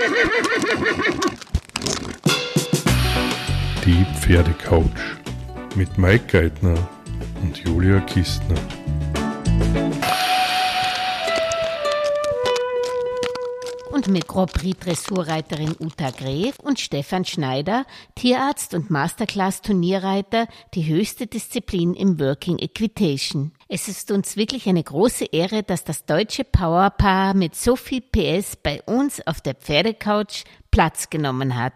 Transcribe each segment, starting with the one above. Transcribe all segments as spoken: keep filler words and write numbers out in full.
Die Pferdecouch mit Mike Geithner und Julia Kistner. Und mit Grand Prix Dressurreiterin Uta Gref und Stefan Schneider, Tierarzt und Masterclass-Turnierreiter, die höchste Disziplin im Working Equitation. Es ist uns wirklich eine große Ehre, dass das deutsche Powerpaar mit so viel P S bei uns auf der Pferdecouch Platz genommen hat.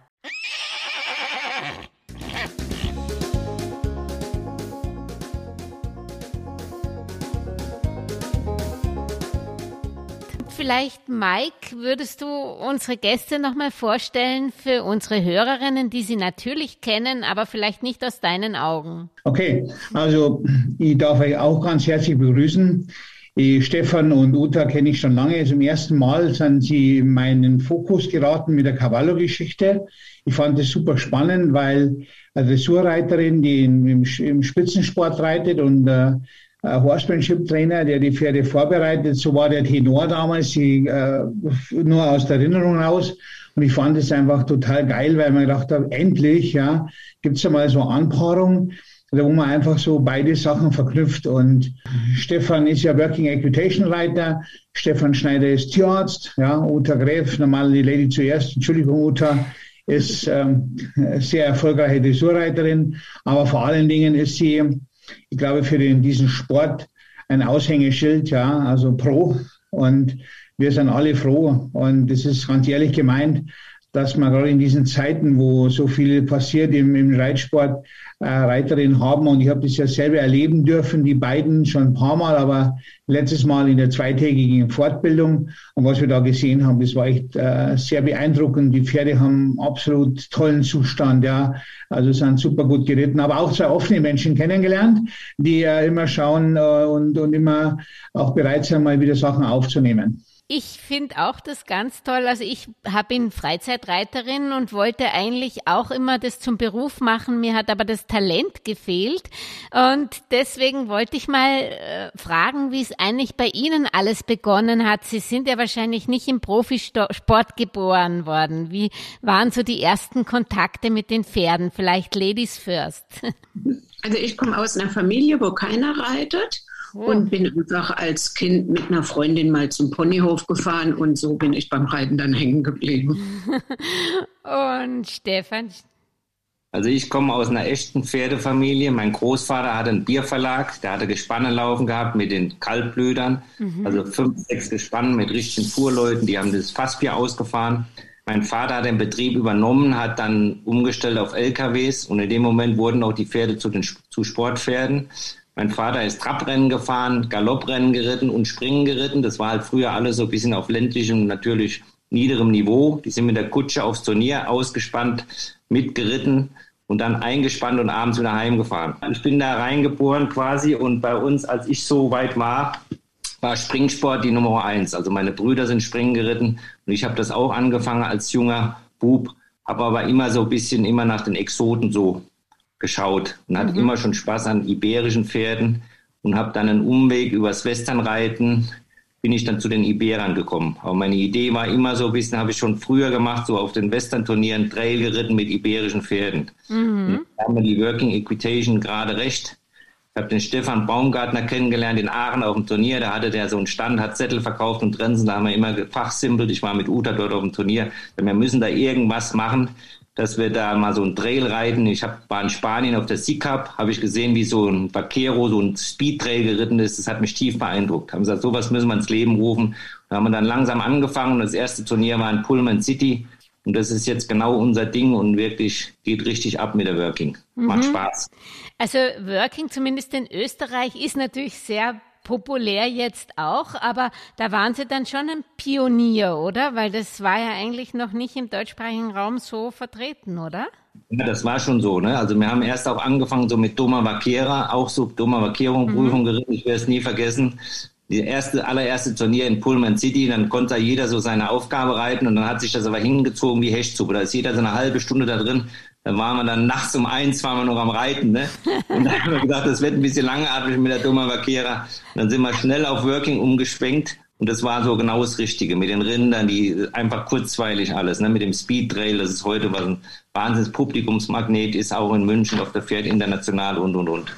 Vielleicht, Mike, würdest du unsere Gäste nochmal vorstellen für unsere Hörerinnen, die sie natürlich kennen, aber vielleicht nicht aus deinen Augen? Okay, also ich darf euch auch ganz herzlich begrüßen. Ich, Stefan und Uta kenne ich schon lange. Zum ersten Mal sind sie in meinen Fokus geraten mit der Cavallo-Geschichte. Ich fand das super spannend, weil eine Dressurreiterin, die im, im Spitzensport reitet und äh, Horsemanship-Trainer, der die Pferde vorbereitet. So war der Tenor damals, die, äh, nur aus der Erinnerung raus. Und ich fand es einfach total geil, weil man gedacht hat, endlich, ja, gibt's ja mal so Anpaarung, wo man einfach so beide Sachen verknüpft. Und Stefan ist ja Working Equitation Reiter, Stefan Schneider ist Tierarzt, ja, Uta Gref, normal die Lady zuerst, Entschuldigung, Uta, ist ähm, sehr erfolgreiche Dressurreiterin, aber vor allen Dingen ist sie, ich glaube, für den, diesen Sport ein Aushängeschild, ja, also pro. Und wir sind alle froh. Und das ist ganz ehrlich gemeint, dass man gerade in diesen Zeiten, wo so viel passiert im, im Reitsport, äh, Reiterinnen haben. Und ich habe das ja selber erleben dürfen, die beiden schon ein paar Mal, aber letztes Mal in der zweitägigen Fortbildung. Und was wir da gesehen haben, das war echt äh, sehr beeindruckend. Die Pferde haben absolut tollen Zustand, ja. Also sind super gut geritten, aber auch zwei offene Menschen kennengelernt, die äh, immer schauen äh, und, und immer auch bereit sind, mal wieder Sachen aufzunehmen. Ich finde auch das ganz toll. Also ich bin Freizeitreiterin und wollte eigentlich auch immer das zum Beruf machen. Mir hat aber das Talent gefehlt und deswegen wollte ich mal äh, fragen, wie es eigentlich bei Ihnen alles begonnen hat. Sie sind ja wahrscheinlich nicht im Profisport geboren worden. Wie waren so die ersten Kontakte mit den Pferden? Vielleicht Ladies first. Also ich komme aus einer Familie, wo keiner reitet. Und bin einfach als Kind mit einer Freundin mal zum Ponyhof gefahren und so bin ich beim Reiten dann hängen geblieben. Und Stefan? Also ich komme aus einer echten Pferdefamilie. Mein Großvater hatte einen Bierverlag, der hatte Gespanne laufen gehabt mit den Kaltblütern. Mhm. Also fünf, sechs Gespannen mit richtigen Fuhrleuten, die haben das Fassbier ausgefahren. Mein Vater hat den Betrieb übernommen, hat dann umgestellt auf L K Ws und in dem Moment wurden auch die Pferde zu den zu Sportpferden. Mein Vater ist Traprennen gefahren, Galopprennen geritten und Springen geritten. Das war halt früher alles so ein bisschen auf ländlichem, natürlich niederem Niveau. Die sind mit der Kutsche aufs Turnier ausgespannt, mitgeritten und dann eingespannt und abends wieder heimgefahren. Ich bin da reingeboren quasi und bei uns, als ich so weit war, war Springsport die Nummer eins. Also meine Brüder sind Springen geritten und ich habe das auch angefangen als junger Bub, habe aber immer so ein bisschen immer nach den Exoten so geschaut und hatte mhm. immer schon Spaß an iberischen Pferden und habe dann einen Umweg übers Westernreiten, bin ich dann zu den Iberern gekommen. Aber meine Idee war immer so ein bisschen, habe ich schon früher gemacht, so auf den Western-Turnieren Trail geritten mit iberischen Pferden. Mhm. Da haben wir die Working Equitation gerade recht. Ich habe den Stefan Baumgartner kennengelernt in Aachen auf dem Turnier, da hatte der so einen Stand, hat Zettel verkauft und Trensen, da haben wir immer gefachsimpelt. Ich war mit Uta dort auf dem Turnier, wir müssen da irgendwas machen, dass wir da mal so ein Trail reiten. Ich hab, war in Spanien auf der Sea Cup, habe ich gesehen, wie so ein Vaquero, so ein Speed-Trail geritten ist. Das hat mich tief beeindruckt. Haben gesagt, sowas müssen wir ins Leben rufen. Da haben wir dann langsam angefangen und das erste Turnier war in Pullman City. Und das ist jetzt genau unser Ding und wirklich geht richtig ab mit der Working. Macht mhm. Spaß. Also Working, zumindest in Österreich, ist natürlich sehr populär jetzt auch, aber da waren Sie dann schon ein Pionier, oder? Weil das war ja eigentlich noch nicht im deutschsprachigen Raum so vertreten, oder? Ja, das war schon so, ne? Also wir haben erst auch angefangen so mit Doma Vaquera, auch so Doma Vaquero-Prüfung mhm. geritten, ich werde es nie vergessen. Die erste, allererste Turnier in Pullman City, dann konnte da jeder so seine Aufgabe reiten und dann hat sich das aber hingezogen wie Hechtsuppe. Da ist jeder so eine halbe Stunde da drin. Dann waren wir dann nachts um eins, waren wir noch am Reiten, ne? Und dann haben wir gedacht, das wird ein bisschen langatmig mit der Doma Vaquera. Dann sind wir schnell auf Working umgeschwenkt Und das war so genau das Richtige. Mit den Rindern, die einfach kurzweilig alles, ne? Mit dem Speed Trail, das ist heute was ein wahnsinniges Publikumsmagnet ist, auch in München auf der Pferd international und, und, und.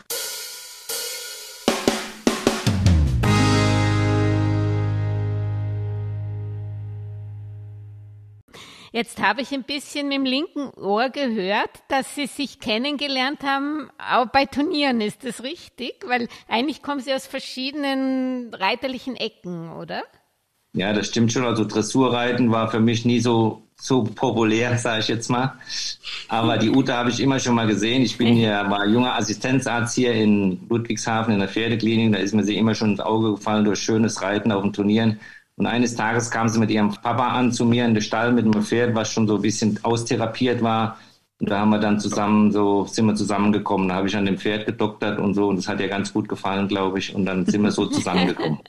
Jetzt habe ich ein bisschen mit dem linken Ohr gehört, dass Sie sich kennengelernt haben, auch bei Turnieren. Ist das richtig? Weil eigentlich kommen Sie aus verschiedenen reiterlichen Ecken, oder? Ja, das stimmt schon. Also Dressurreiten war für mich nie so, so populär, sage ich jetzt mal. Aber die Uta habe ich immer schon mal gesehen. Ich bin ja, war junger Assistenzarzt hier in Ludwigshafen in der Pferdeklinik. Da ist mir sie immer schon ins Auge gefallen durch schönes Reiten auf den Turnieren. Und eines Tages kam sie mit ihrem Papa an zu mir in den Stall mit einem Pferd, was schon so ein bisschen austherapiert war. Und da haben wir dann zusammen so, sind wir zusammengekommen. Da habe ich an dem Pferd gedoktert und so. Und das hat ihr ganz gut gefallen, glaube ich. Und dann sind wir so zusammengekommen.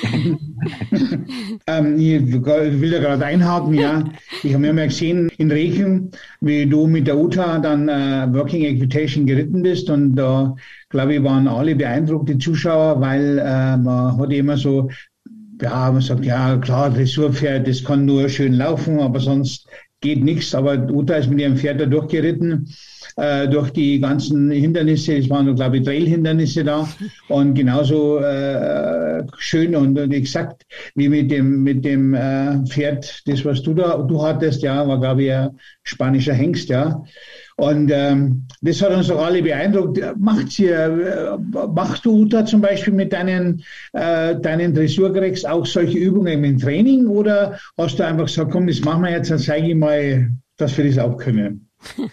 ähm, ich will da gerade einhaken, ja. Ich habe mir mal gesehen in Rechen, wie du mit der Uta dann äh, Working Equitation geritten bist. Und da, äh, glaube ich, waren alle beeindruckt, die Zuschauer, weil äh, man hat immer so, ja, man sagt, ja klar, Dressurpferd, das kann nur schön laufen, aber sonst geht nichts. Aber Uta ist mit ihrem Pferd da durchgeritten, äh, durch die ganzen Hindernisse. Es waren, glaube ich, Trail-Hindernisse da. Und genauso äh, schön und, und exakt wie mit dem mit dem äh, Pferd, das, was du da du hattest, ja, war, glaube ich, ein spanischer Hengst, ja. Und ähm, das hat uns doch alle beeindruckt. Macht's ihr, machst du, Uta, zum Beispiel mit deinen, äh, deinen Dressurgrecks auch solche Übungen im Training oder hast du einfach gesagt, komm, das machen wir jetzt, dann zeige ich mal, dass wir das auch können?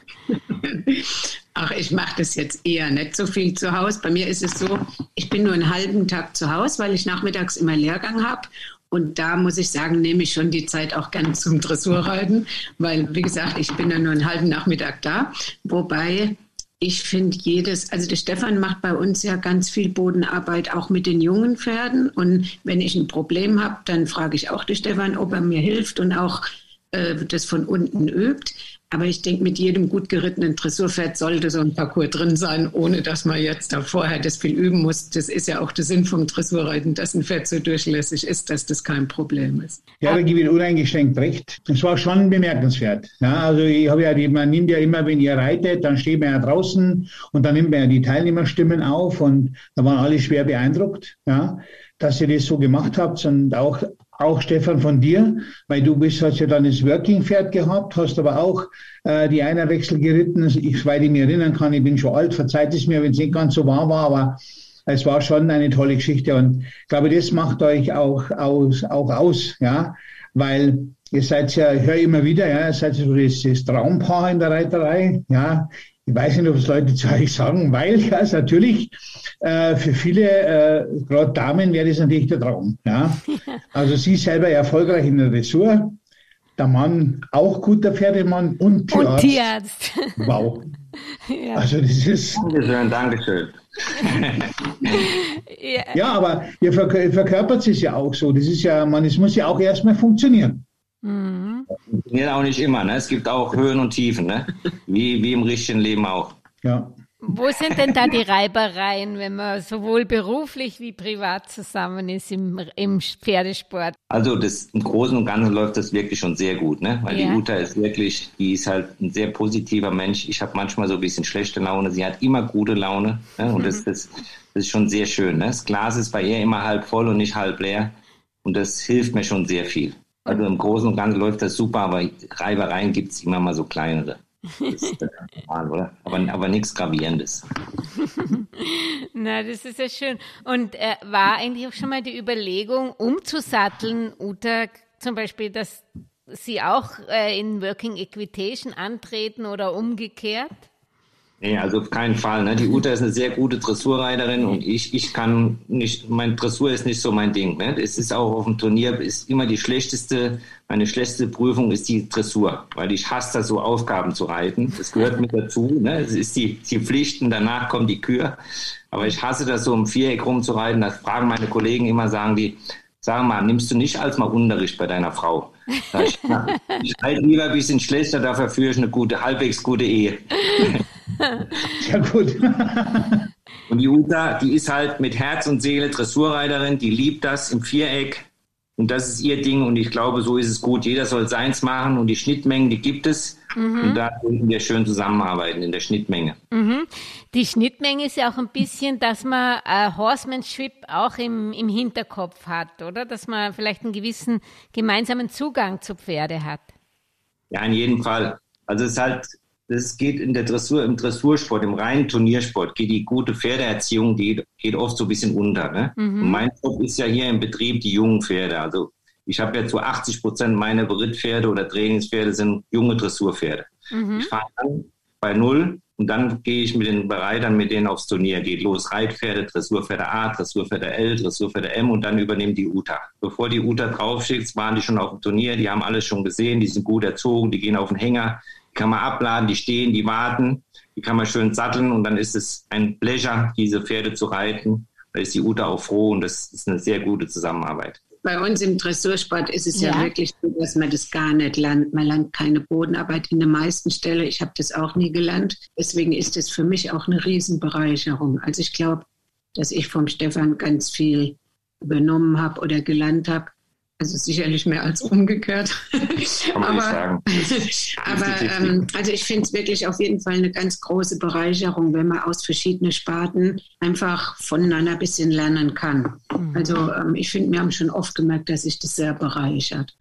Ach, ich mache das jetzt eher nicht so viel zu Hause. Bei mir ist es so, ich bin nur einen halben Tag zu Hause, weil ich nachmittags immer Lehrgang habe. Und da muss ich sagen, nehme ich schon die Zeit auch gern zum Dressurreiten, weil, wie gesagt, ich bin ja nur einen halben Nachmittag da. Wobei ich finde jedes, also der Stefan macht bei uns ja ganz viel Bodenarbeit, auch mit den jungen Pferden. Und wenn ich ein Problem habe, dann frage ich auch den Stefan, ob er mir hilft und auch äh, das von unten übt. Aber ich denke, mit jedem gut gerittenen Dressurpferd sollte so ein Parcours drin sein, ohne dass man jetzt da vorher das viel üben muss. Das ist ja auch der Sinn vom Dressurreiten, dass ein Pferd so durchlässig ist, dass das kein Problem ist. Ja, da gebe ich uneingeschränkt recht. Das war schon bemerkenswert. Ja, also ich habe ja, die, man nimmt ja immer, wenn ihr reitet, dann steht man ja draußen und dann nimmt man ja die Teilnehmerstimmen auf und da waren alle schwer beeindruckt, ja, dass ihr das so gemacht habt und auch Auch Stefan von dir, weil du bist, hast ja dann das Working-Pferd gehabt, hast aber auch äh, die Einerwechsel geritten. Ich, weil ich mich erinnern kann, ich bin schon alt, verzeiht es mir, wenn es nicht ganz so wahr war, aber es war schon eine tolle Geschichte. Und ich glaube, das macht euch auch aus, auch aus, ja, weil ihr seid ja, ich höre immer wieder, ja, ihr seid so das, das Traumpaar in der Reiterei, ja. Ich weiß nicht, ob es Leute zu euch sagen, weil ja, es natürlich äh, für viele, äh, gerade Damen, wäre das natürlich der Traum. Ja? Also sie selber erfolgreich in der Dressur, der Mann auch guter Pferdemann und Tierarzt. Und Tierarzt. Wow. Ja. Also das ist... Dankeschön, Dankeschön. ja. ja, aber ihr verkörpert es ja auch so. Das ist ja, man, es muss ja auch erstmal funktionieren. Mhm. Funktioniert auch nicht immer, ne? Es gibt auch Höhen und Tiefen, ne? Wie, wie im richtigen Leben auch. Ja. Wo sind denn da die Reibereien, wenn man sowohl beruflich wie privat zusammen ist im, im Pferdesport? Also das, im Großen und Ganzen läuft das wirklich schon sehr gut, ne? Weil ja. Die Uta ist wirklich, die ist halt ein sehr positiver Mensch. Ich habe manchmal so ein bisschen schlechte Laune. Sie hat immer gute Laune, ne? Und mhm. das, das, das ist schon sehr schön, ne? Das Glas ist bei ihr immer halb voll und nicht halb leer. Und das hilft mir schon sehr viel. Also im Großen und Ganzen läuft das super, aber Reibereien gibt es immer mal so kleinere. Das ist normal, oder? Aber, aber nichts Gravierendes. Na, das ist ja schön. Und äh, war eigentlich auch schon mal die Überlegung, umzusatteln, Uta, zum Beispiel, dass Sie auch äh, in Working Equitation antreten oder umgekehrt? Nee, also auf keinen Fall. Ne? Die Uta ist eine sehr gute Dressurreiterin und ich, ich kann nicht, mein Dressur ist nicht so mein Ding. Ne? Es ist auch auf dem Turnier, ist immer die schlechteste, meine schlechteste Prüfung ist die Dressur, weil ich hasse das so, Aufgaben zu reiten. Das gehört mit dazu. Ne? Es ist die, die Pflicht und danach kommt die Kür. Aber ich hasse das so, im Viereck rumzureiten. Das fragen meine Kollegen immer, sagen die, sag mal, nimmst du nicht als mal Unterricht bei deiner Frau? Sag ich, na, ich halte lieber ein bisschen schlechter, dafür führe ich eine gute, halbwegs gute Ehe. Ja, gut. Und die Uta, die ist halt mit Herz und Seele Dressurreiterin, die liebt das im Viereck Und das ist ihr Ding und ich glaube, so ist es gut. Jeder soll seins machen und die Schnittmengen, die gibt es. Mhm. Und da können wir schön zusammenarbeiten in der Schnittmenge. Mhm. Die Schnittmenge ist ja auch ein bisschen, dass man äh, Horsemanship auch im, im Hinterkopf hat, oder? Dass man vielleicht einen gewissen gemeinsamen Zugang zu Pferde hat. Ja, in jedem Fall. Also es ist halt, das geht in der Dressur, im Dressursport, im reinen Turniersport, geht die gute Pferdeerziehung, die geht oft so ein bisschen unter. Ne? Mhm. Und mein Job ist ja hier im Betrieb die jungen Pferde. Also ich habe ja zu achtzig Prozent meiner Berittpferde oder Trainingspferde sind junge Dressurpferde. Mhm. Ich fange an bei null und dann gehe ich mit den Bereitern mit denen aufs Turnier. Geht los Reitpferde, Dressurpferde A, Dressurpferde L, Dressurpferde M und dann übernimmt die U T A. Bevor die U T A draufschickt, waren die schon auf dem Turnier, die haben alles schon gesehen, die sind gut erzogen, die gehen auf den Hänger. Die kann man abladen, die stehen, die warten, die kann man schön satteln und dann ist es ein Pleasure, diese Pferde zu reiten. Da ist die U T A auch froh und das ist eine sehr gute Zusammenarbeit. Bei uns im Dressursport ist es ja, ja wirklich so, dass man das gar nicht lernt. Man lernt keine Bodenarbeit in den meisten Stellen. Ich habe das auch nie gelernt. Deswegen ist es für mich auch eine Riesenbereicherung. Also ich glaube, dass ich vom Stefan ganz viel übernommen habe oder gelernt habe. Also sicherlich mehr als umgekehrt. Kann man aber nicht sagen. aber ähm, also ich finde es wirklich auf jeden Fall eine ganz große Bereicherung, wenn man aus verschiedenen Sparten einfach voneinander ein bisschen lernen kann. Mhm. Also ähm, ich finde, wir haben schon oft gemerkt, dass sich das sehr bereichert.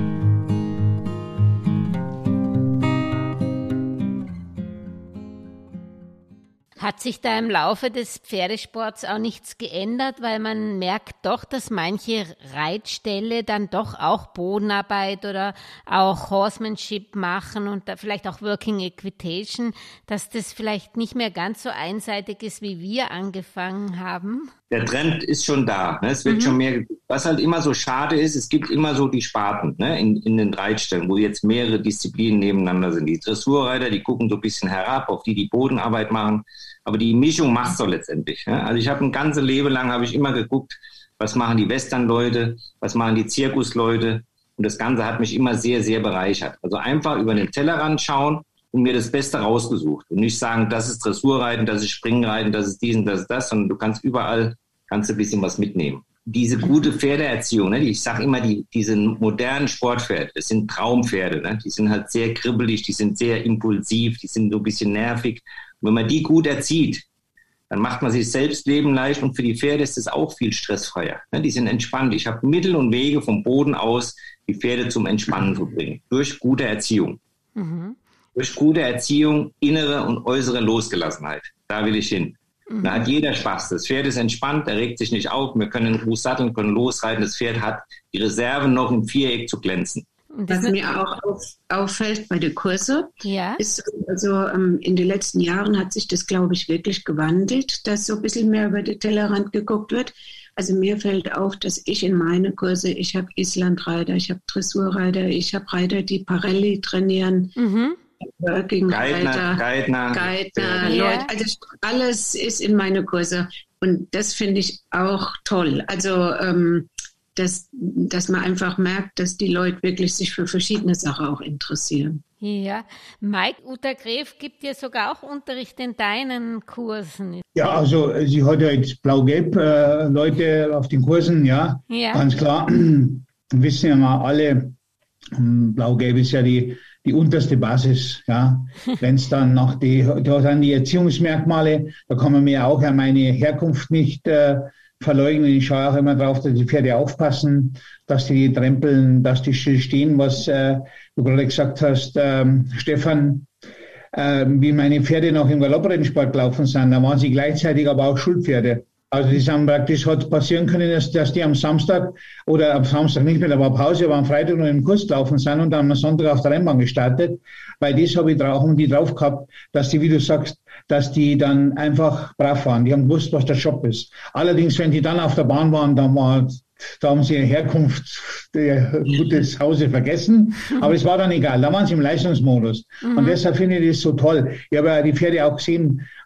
Hat sich da im Laufe des Pferdesports auch nichts geändert, weil man merkt doch, dass manche Reitställe dann doch auch Bodenarbeit oder auch Horsemanship machen und da vielleicht auch Working Equitation, dass das vielleicht nicht mehr ganz so einseitig ist, wie wir angefangen haben? Der Trend ist schon da. Ne? Es wird mhm. schon mehr. Was halt immer so schade ist, es gibt immer so die Sparten, ne? in, in den Reitstellen, wo jetzt mehrere Disziplinen nebeneinander sind. Die Dressurreiter, die gucken so ein bisschen herab, auf die die Bodenarbeit machen. Aber die Mischung macht's doch letztendlich. Ne? Also ich habe ein ganzes Leben lang habe ich immer geguckt, was machen die Western-Leute, was machen die Zirkusleute. Und das Ganze hat mich immer sehr, sehr bereichert. Also einfach über den Tellerrand schauen und mir das Beste rausgesucht. Und nicht sagen, das ist Dressurreiten, das ist Springreiten, das ist dies und das ist das, sondern du kannst überall kannst du ein bisschen was mitnehmen. Diese gute Pferdeerziehung, ne, die, ich sage immer, die, diese modernen Sportpferde, das sind Traumpferde, ne, die sind halt sehr kribbelig, die sind sehr impulsiv, die sind so ein bisschen nervig. Und wenn man die gut erzieht, dann macht man sich selbst Leben leicht und für die Pferde ist es auch viel stressfreier. Ne, die sind entspannt. Ich habe Mittel und Wege vom Boden aus, die Pferde zum Entspannen zu bringen, durch gute Erziehung. Mhm. Durch gute Erziehung, innere und äußere Losgelassenheit. Da will ich hin. Mhm. Da hat jeder Spaß. Das Pferd ist entspannt, er regt sich nicht auf. Wir können in Ruhe satteln, können losreiten. Das Pferd hat die Reserve, noch im Viereck zu glänzen. Was mir auch auf, auffällt bei den Kursen, ja. ist, also ähm, in den letzten Jahren hat sich das, glaube ich, wirklich gewandelt, dass so ein bisschen mehr über den Tellerrand geguckt wird. Also mir fällt auf, dass ich in meine Kurse, ich habe Islandreiter, ich habe Dressurreiter, ich habe Reiter, die Parelli trainieren, mhm. Working-Reiter, Geithner, Geithner, ja. Leute, also alles ist in meine Kurse und das finde ich auch toll. Also ähm, dass, dass man einfach merkt, dass die Leute wirklich sich für verschiedene Sachen auch interessieren. Ja, Mike, Uta Gref gibt dir sogar auch Unterricht in deinen Kursen. Ja, also sie hat ja jetzt Blau-Gelb äh, Leute auf den Kursen, ja, ja. Ganz klar. Wissen ja mal alle, Blau-Gelb ist ja die die unterste Basis, ja. Wenn es dann noch die, da sind die Erziehungsmerkmale, da kann man mir auch an meine Herkunft nicht äh, verleugnen. Ich schaue auch immer drauf, dass die Pferde aufpassen, dass die trempeln, dass die still stehen, was äh, du gerade gesagt hast, ähm, Stefan, äh, wie meine Pferde noch im Galopprennsport gelaufen sind, da waren sie gleichzeitig aber auch Schulpferde. Also die sind praktisch, hat passieren können, dass, dass die am Samstag oder am Samstag nicht mehr, da war Pause, aber am Freitag noch im Kurs gelaufen sind und dann am Sonntag auf der Rennbahn gestartet. Weil das habe ich drauf und die drauf gehabt, dass die, wie du sagst, dass die dann einfach brav waren. Die haben gewusst, was der Job ist. Allerdings, wenn die dann auf der Bahn waren, dann war, da haben sie ihre Herkunft, ihr gutes Hause vergessen. Aber es war dann egal. Da waren sie im Leistungsmodus. Mhm. Und deshalb finde ich das so toll. Ich habe ja die Pferde auch gesehen,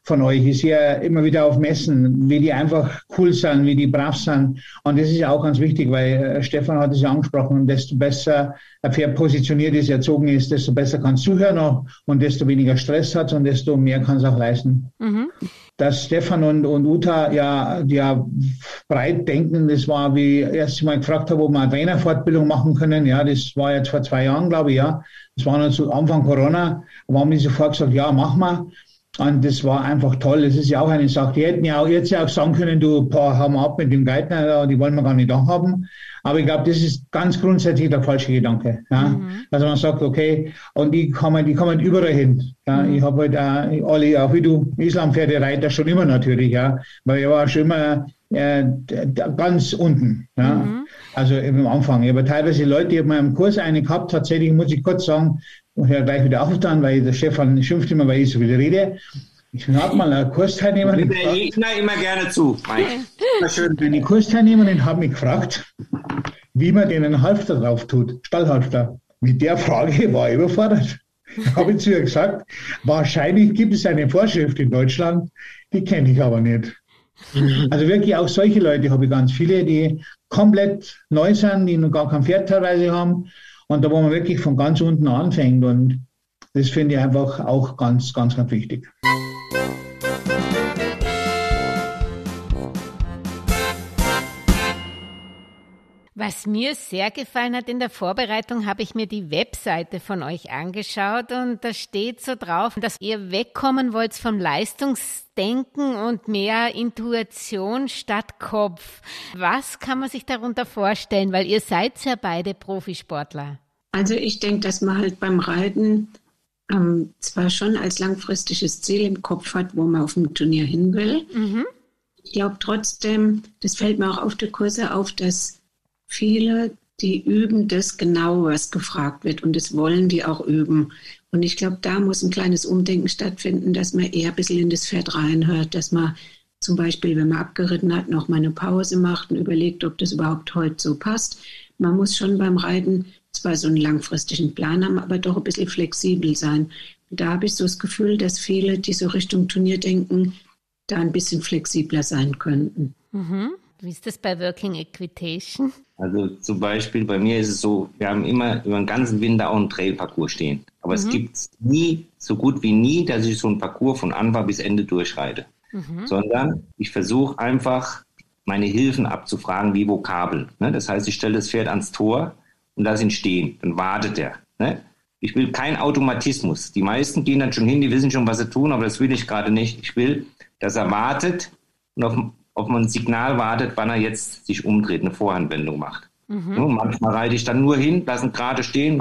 von euch. Ich sehe immer wieder auf Messen, wie die einfach cool sind, wie die brav sind. Und das ist ja auch ganz wichtig, weil Stefan hat es ja angesprochen, desto besser ein Pferd positioniert ist, erzogen ist, desto besser kann es zuhören auch, und desto weniger Stress hat und desto mehr kann es auch leisten. Mhm. Dass Stefan und, und Uta ja, ja breit denken, das war, wie ich erst mal gefragt habe, ob wir eine Trainerfortbildung machen können. Ja, das war jetzt vor zwei Jahren, glaube ich, ja. Das war noch zu Anfang Corona. Da haben die sofort gesagt, ja, mach mal. Und das war einfach toll. Das ist ja auch eine Sache. Die hätten ja auch jetzt ja auch sagen können, du, paar, hau mal ab mit dem Geithner, die wollen wir gar nicht da haben. Aber ich glaube, das ist ganz grundsätzlich der falsche Gedanke. Ja? Mhm. Also man sagt, okay, und die kommen, die kommen überall hin. Ja? Mhm. Ich habe halt auch alle, auch wie du, Islampferdereiter schon immer natürlich, ja, weil ich war schon immer äh, ganz unten. Ja? Mhm. Also am Anfang. Ich habe teilweise Leute, die haben mal im Kurs eine gehabt, tatsächlich muss ich kurz sagen, und höre gleich wieder auf dann, weil der Stefan schimpft immer, weil ich so viel rede. Ich habe mal eine Kursteilnehmerin gefragt. Ich höre immer gerne zu, Mike. Eine Kursteilnehmerin hat mich gefragt, wie man den einen Halfter drauf tut, Stallhalfter. Mit der Frage war ich überfordert. Da habe ich zu ihr gesagt, wahrscheinlich gibt es eine Vorschrift in Deutschland, die kenne ich aber nicht. Also wirklich auch solche Leute habe ich ganz viele, die komplett neu sind, die noch gar kein Pferd teilweise haben. Und da, wo man wirklich von ganz unten anfängt. Und das finde ich einfach auch ganz, ganz, ganz wichtig. Was mir sehr gefallen hat in der Vorbereitung, habe ich mir die Webseite von euch angeschaut und da steht so drauf, dass ihr wegkommen wollt vom Leistungsdenken und mehr Intuition statt Kopf. Was kann man sich darunter vorstellen? Weil ihr seid ja beide Profisportler. Also ich denke, dass man halt beim Reiten ähm, zwar schon als langfristiges Ziel im Kopf hat, wo man auf dem Turnier hin will. Mhm. Ich glaube trotzdem, das fällt mir auch auf die Kurse auf, dass viele, die üben das genau, was gefragt wird, und das wollen die auch üben. Und ich glaube, da muss ein kleines Umdenken stattfinden, dass man eher ein bisschen in das Pferd reinhört, dass man zum Beispiel, wenn man abgeritten hat, noch mal eine Pause macht und überlegt, ob das überhaupt heute so passt. Man muss schon beim Reiten zwar so einen langfristigen Plan haben, aber doch ein bisschen flexibel sein. Und da habe ich so das Gefühl, dass viele, die so Richtung Turnier denken, da ein bisschen flexibler sein könnten. Mhm. Wie ist das bei Working Equitation? Also zum Beispiel bei mir ist es so, wir haben immer über den ganzen Winter auch einen Trailparcours stehen. Aber mhm. es gibt nie, so gut wie nie, dass ich so einen Parcours von Anfang bis Ende durchreite. Mhm. Sondern ich versuche einfach, meine Hilfen abzufragen wie Vokabeln. Ne? Das heißt, ich stelle das Pferd ans Tor und lasse ihn stehen. Dann wartet er. Ne? Ich will keinen Automatismus. Die meisten gehen dann schon hin, die wissen schon, was sie tun, aber das will ich gerade nicht. Ich will, dass er wartet und auf ob man ein Signal wartet, wann er jetzt sich umdreht, eine Vorhandwendung macht. Mhm. Ja, manchmal reite ich dann nur hin, lasse ihn gerade stehen,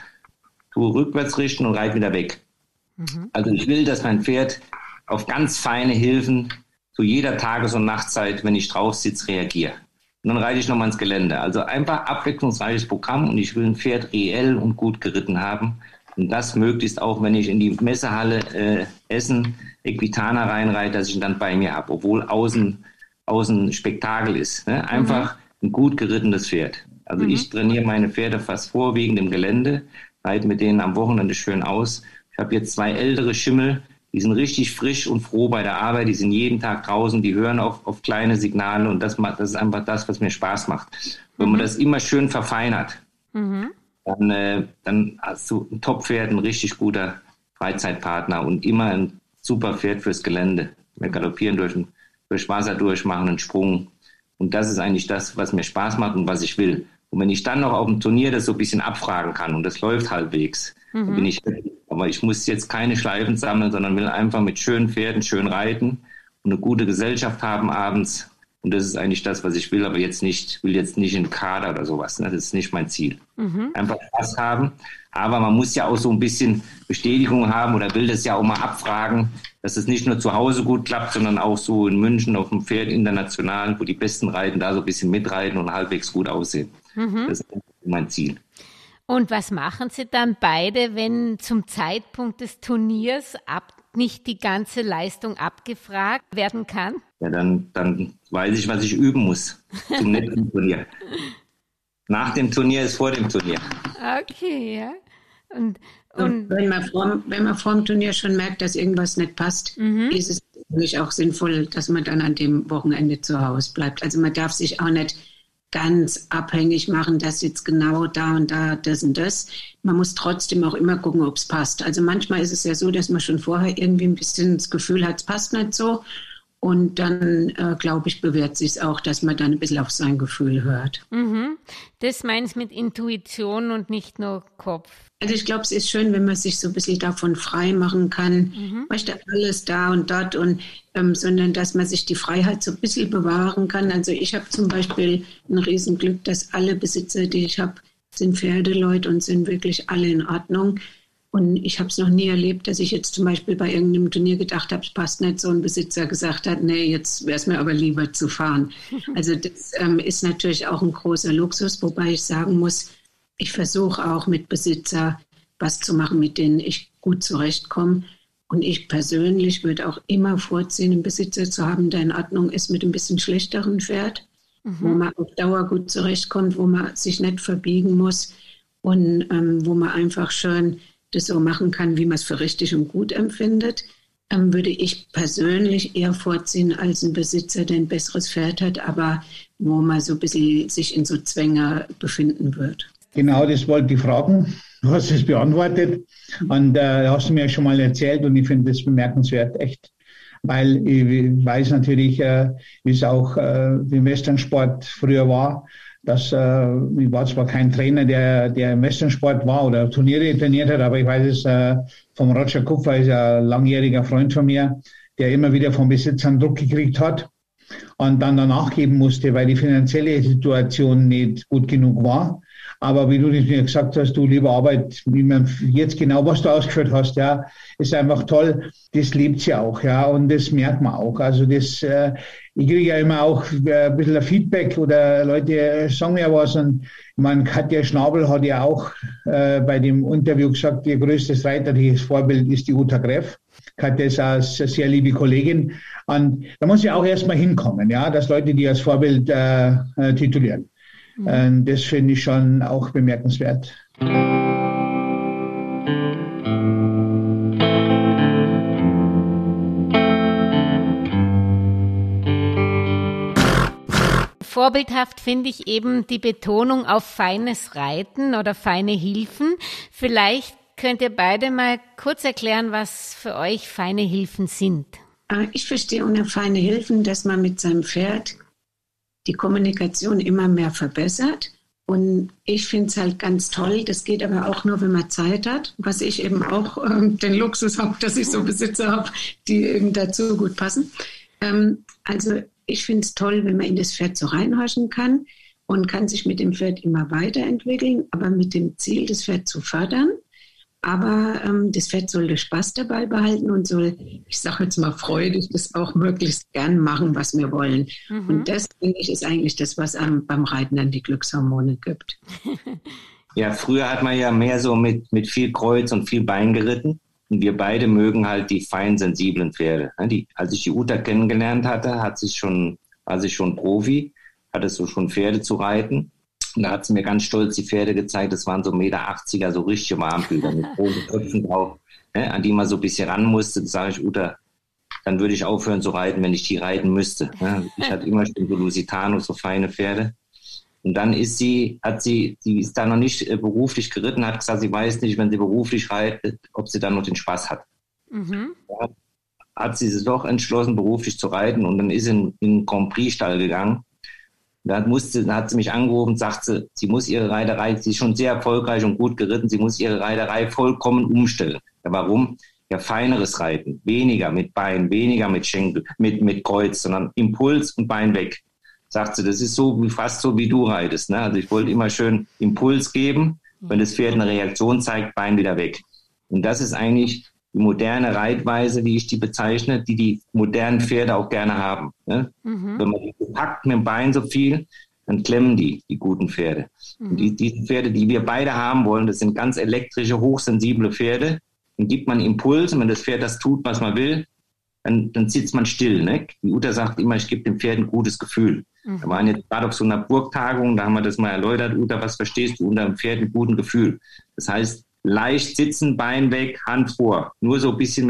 tue rückwärts richten und reite wieder weg. Mhm. Also ich will, dass mein Pferd auf ganz feine Hilfen zu jeder Tages- und Nachtzeit, wenn ich drauf sitze, reagiere. Und dann reite ich nochmal ins Gelände. Also einfach abwechslungsreiches Programm, und ich will ein Pferd reell und gut geritten haben. Und das möglichst auch, wenn ich in die Messehalle äh, Essen, Equitana reinreite, dass ich ihn dann bei mir habe, obwohl außen außen Spektakel ist. Ne? Einfach mhm. ein gut gerittenes Pferd. Also mhm. ich trainiere meine Pferde fast vorwiegend im Gelände, reite mit denen am Wochenende schön aus. Ich habe jetzt zwei ältere Schimmel, die sind richtig frisch und froh bei der Arbeit, die sind jeden Tag draußen, die hören auf, auf kleine Signale, und das, das ist einfach das, was mir Spaß macht. Wenn mhm. man das immer schön verfeinert, mhm. dann, äh, dann hast du ein Top-Pferd, ein richtig guter Freizeitpartner und immer ein super Pferd fürs Gelände. Wir galoppieren durch ein durch Wasser durchmachen, einen Sprung. Und das ist eigentlich das, was mir Spaß macht und was ich will. Und wenn ich dann noch auf dem Turnier das so ein bisschen abfragen kann und das läuft halbwegs, mhm. dann bin ich happy. Aber ich muss jetzt keine Schleifen sammeln, sondern will einfach mit schönen Pferden schön reiten und eine gute Gesellschaft haben abends. Und das ist eigentlich das, was ich will, aber jetzt nicht, will jetzt nicht in den Kader oder sowas. Das ist nicht mein Ziel. Mhm. Einfach Spaß haben. Aber man muss ja auch so ein bisschen Bestätigung haben oder will das ja auch mal abfragen, dass es nicht nur zu Hause gut klappt, sondern auch so in München auf dem Pferd international, wo die Besten reiten, da so ein bisschen mitreiten und halbwegs gut aussehen. Mhm. Das ist mein Ziel. Und was machen Sie dann beide, wenn zum Zeitpunkt des Turniers ab nicht die ganze Leistung abgefragt werden kann? Ja, dann, dann weiß ich, was ich üben muss zum nächsten Turnier. Nach dem Turnier ist vor dem Turnier. Okay, ja. Und, und, und wenn, man vor, wenn man vor dem Turnier schon merkt, dass irgendwas nicht passt, mhm. ist es natürlich auch sinnvoll, dass man dann an dem Wochenende zu Hause bleibt. Also man darf sich auch nicht ganz abhängig machen, dass jetzt genau da und da das und das. Man muss trotzdem auch immer gucken, ob es passt. Also manchmal ist es ja so, dass man schon vorher irgendwie ein bisschen das Gefühl hat, es passt nicht so. Und dann, äh, glaube ich, bewährt sich auch, dass man dann ein bisschen auf sein Gefühl hört. Mhm. Das meinst du mit Intuition und nicht nur Kopf? Also ich glaube, es ist schön, wenn man sich so ein bisschen davon frei machen kann. Mhm. Weißt du, alles da und dort, und ähm, sondern dass man sich die Freiheit so ein bisschen bewahren kann. Also ich habe zum Beispiel ein Riesenglück, dass alle Besitzer, die ich habe, sind Pferdeleute und sind wirklich alle in Ordnung. Und ich habe es noch nie erlebt, dass ich jetzt zum Beispiel bei irgendeinem Turnier gedacht habe, es passt nicht, so ein Besitzer gesagt hat, nee, jetzt wäre es mir aber lieber zu fahren. Also das ähm, ist natürlich auch ein großer Luxus, wobei ich sagen muss, ich versuche auch mit Besitzer was zu machen, mit denen ich gut zurechtkomme. Und ich persönlich würde auch immer vorziehen, einen Besitzer zu haben, der in Ordnung ist mit ein bisschen schlechteren Pferd, mhm. wo man auf Dauer gut zurechtkommt, wo man sich nicht verbiegen muss und ähm, wo man einfach schön das so machen kann, wie man es für richtig und gut empfindet, ähm, würde ich persönlich eher vorziehen als ein Besitzer, der ein besseres Pferd hat, aber wo man so ein bisschen sich in so Zwänge befinden wird. Genau, das wollte ich fragen. Du hast es beantwortet und äh, hast du mir schon mal erzählt und ich finde das bemerkenswert, echt. Weil ich weiß natürlich, äh, wie es auch äh, im Westernsport früher war, dass äh, ich war zwar kein Trainer, der, der im Westernsport war oder Turniere trainiert hat, aber ich weiß es äh, vom Roger Kupfer, ist ja ein langjähriger Freund von mir, der immer wieder vom Besitzern Druck gekriegt hat und dann danach geben musste, weil die finanzielle Situation nicht gut genug war. Aber wie du mir gesagt hast, du liebe Arbeit, wie man jetzt genau, was du ausgeführt hast, ja, ist einfach toll. Das lebt sie auch, ja, und das merkt man auch. Also das, äh, ich kriege ja immer auch äh, ein bisschen Feedback oder Leute sagen mir was und man, Katja Schnabel hat ja auch äh, bei dem Interview gesagt, ihr größtes reiterliches Vorbild ist die Uta Greff. Katja ist eine sehr liebe Kollegin und da muss ja auch erstmal hinkommen, ja, dass Leute die als Vorbild äh, äh, titulieren. Mhm. Das finde ich schon auch bemerkenswert. Vorbildhaft finde ich eben die Betonung auf feines Reiten oder feine Hilfen. Vielleicht könnt ihr beide mal kurz erklären, was für euch feine Hilfen sind. Ich verstehe unter feine Hilfen, dass man mit seinem Pferd die Kommunikation immer mehr verbessert. Und ich finde es halt ganz toll, das geht aber auch nur, wenn man Zeit hat, was ich eben auch äh, den Luxus habe, dass ich so Besitzer habe, die eben dazu gut passen. Ähm, also ich finde es toll, wenn man in das Pferd so reinhorchen kann und kann sich mit dem Pferd immer weiterentwickeln, aber mit dem Ziel, das Pferd zu fördern. Aber ähm, das Pferd soll Spaß dabei behalten und soll, ich sage jetzt mal freudig, das auch möglichst gern machen, was wir wollen. Mhm. Und das, finde ich, ist eigentlich das, was einem beim Reiten dann die Glückshormone gibt. Ja, früher hat man ja mehr so mit, mit viel Kreuz und viel Bein geritten. Und wir beide mögen halt die fein sensiblen Pferde. Die, als ich die Uta kennengelernt hatte, hat sie schon, war sie schon Profi, hatte so schon Pferde zu reiten. Und da hat sie mir ganz stolz die Pferde gezeigt, das waren so eins Komma achtziger, so richtige Warmblüter mit großen Köpfen drauf, ne, an die man so ein bisschen ran musste. Da sage ich, Uta, dann würde ich aufhören zu reiten, wenn ich die reiten müsste. Ne. Ich hatte immer schon so Lusitano, so feine Pferde. Und dann ist sie, hat sie, sie ist da noch nicht äh, beruflich geritten, hat gesagt, sie weiß nicht, wenn sie beruflich reitet, ob sie dann noch den Spaß hat. Mhm. Da hat sie sich doch entschlossen, beruflich zu reiten und dann ist sie in, in den Grand Prix-Stall gegangen. Da musste, da hat sie mich angerufen und sagte, sie muss ihre Reiterei, sie ist schon sehr erfolgreich und gut geritten, sie muss ihre Reiterei vollkommen umstellen. Ja, warum? Ja, feineres Reiten, weniger mit Bein, weniger mit Schenkel, mit, mit Kreuz, sondern Impuls und Bein weg. Sagt sie, das ist so wie fast so, wie du reitest. Ne? Also ich wollte immer schön Impuls geben, wenn das Pferd eine Reaktion zeigt, Bein wieder weg. Und das ist eigentlich die moderne Reitweise, wie ich die bezeichne, die die modernen Pferde auch gerne haben. Ne? Mhm. Wenn man die packt mit dem Bein so viel, dann klemmen die, die guten Pferde. Mhm. Und die, die Pferde, die wir beide haben wollen, das sind ganz elektrische, hochsensible Pferde. Dann gibt man Impuls und wenn das Pferd das tut, was man will, dann, dann sitzt man still. Ne? Die Uta sagt immer, ich gebe dem Pferd ein gutes Gefühl. Mhm. Wir waren jetzt gerade auf so einer Burgtagung, da haben wir das mal erläutert. Uta, was verstehst du unter einem Pferd mit gutem Gefühl? Das heißt, leicht sitzen, Bein weg, Hand vor. Nur so ein bisschen mit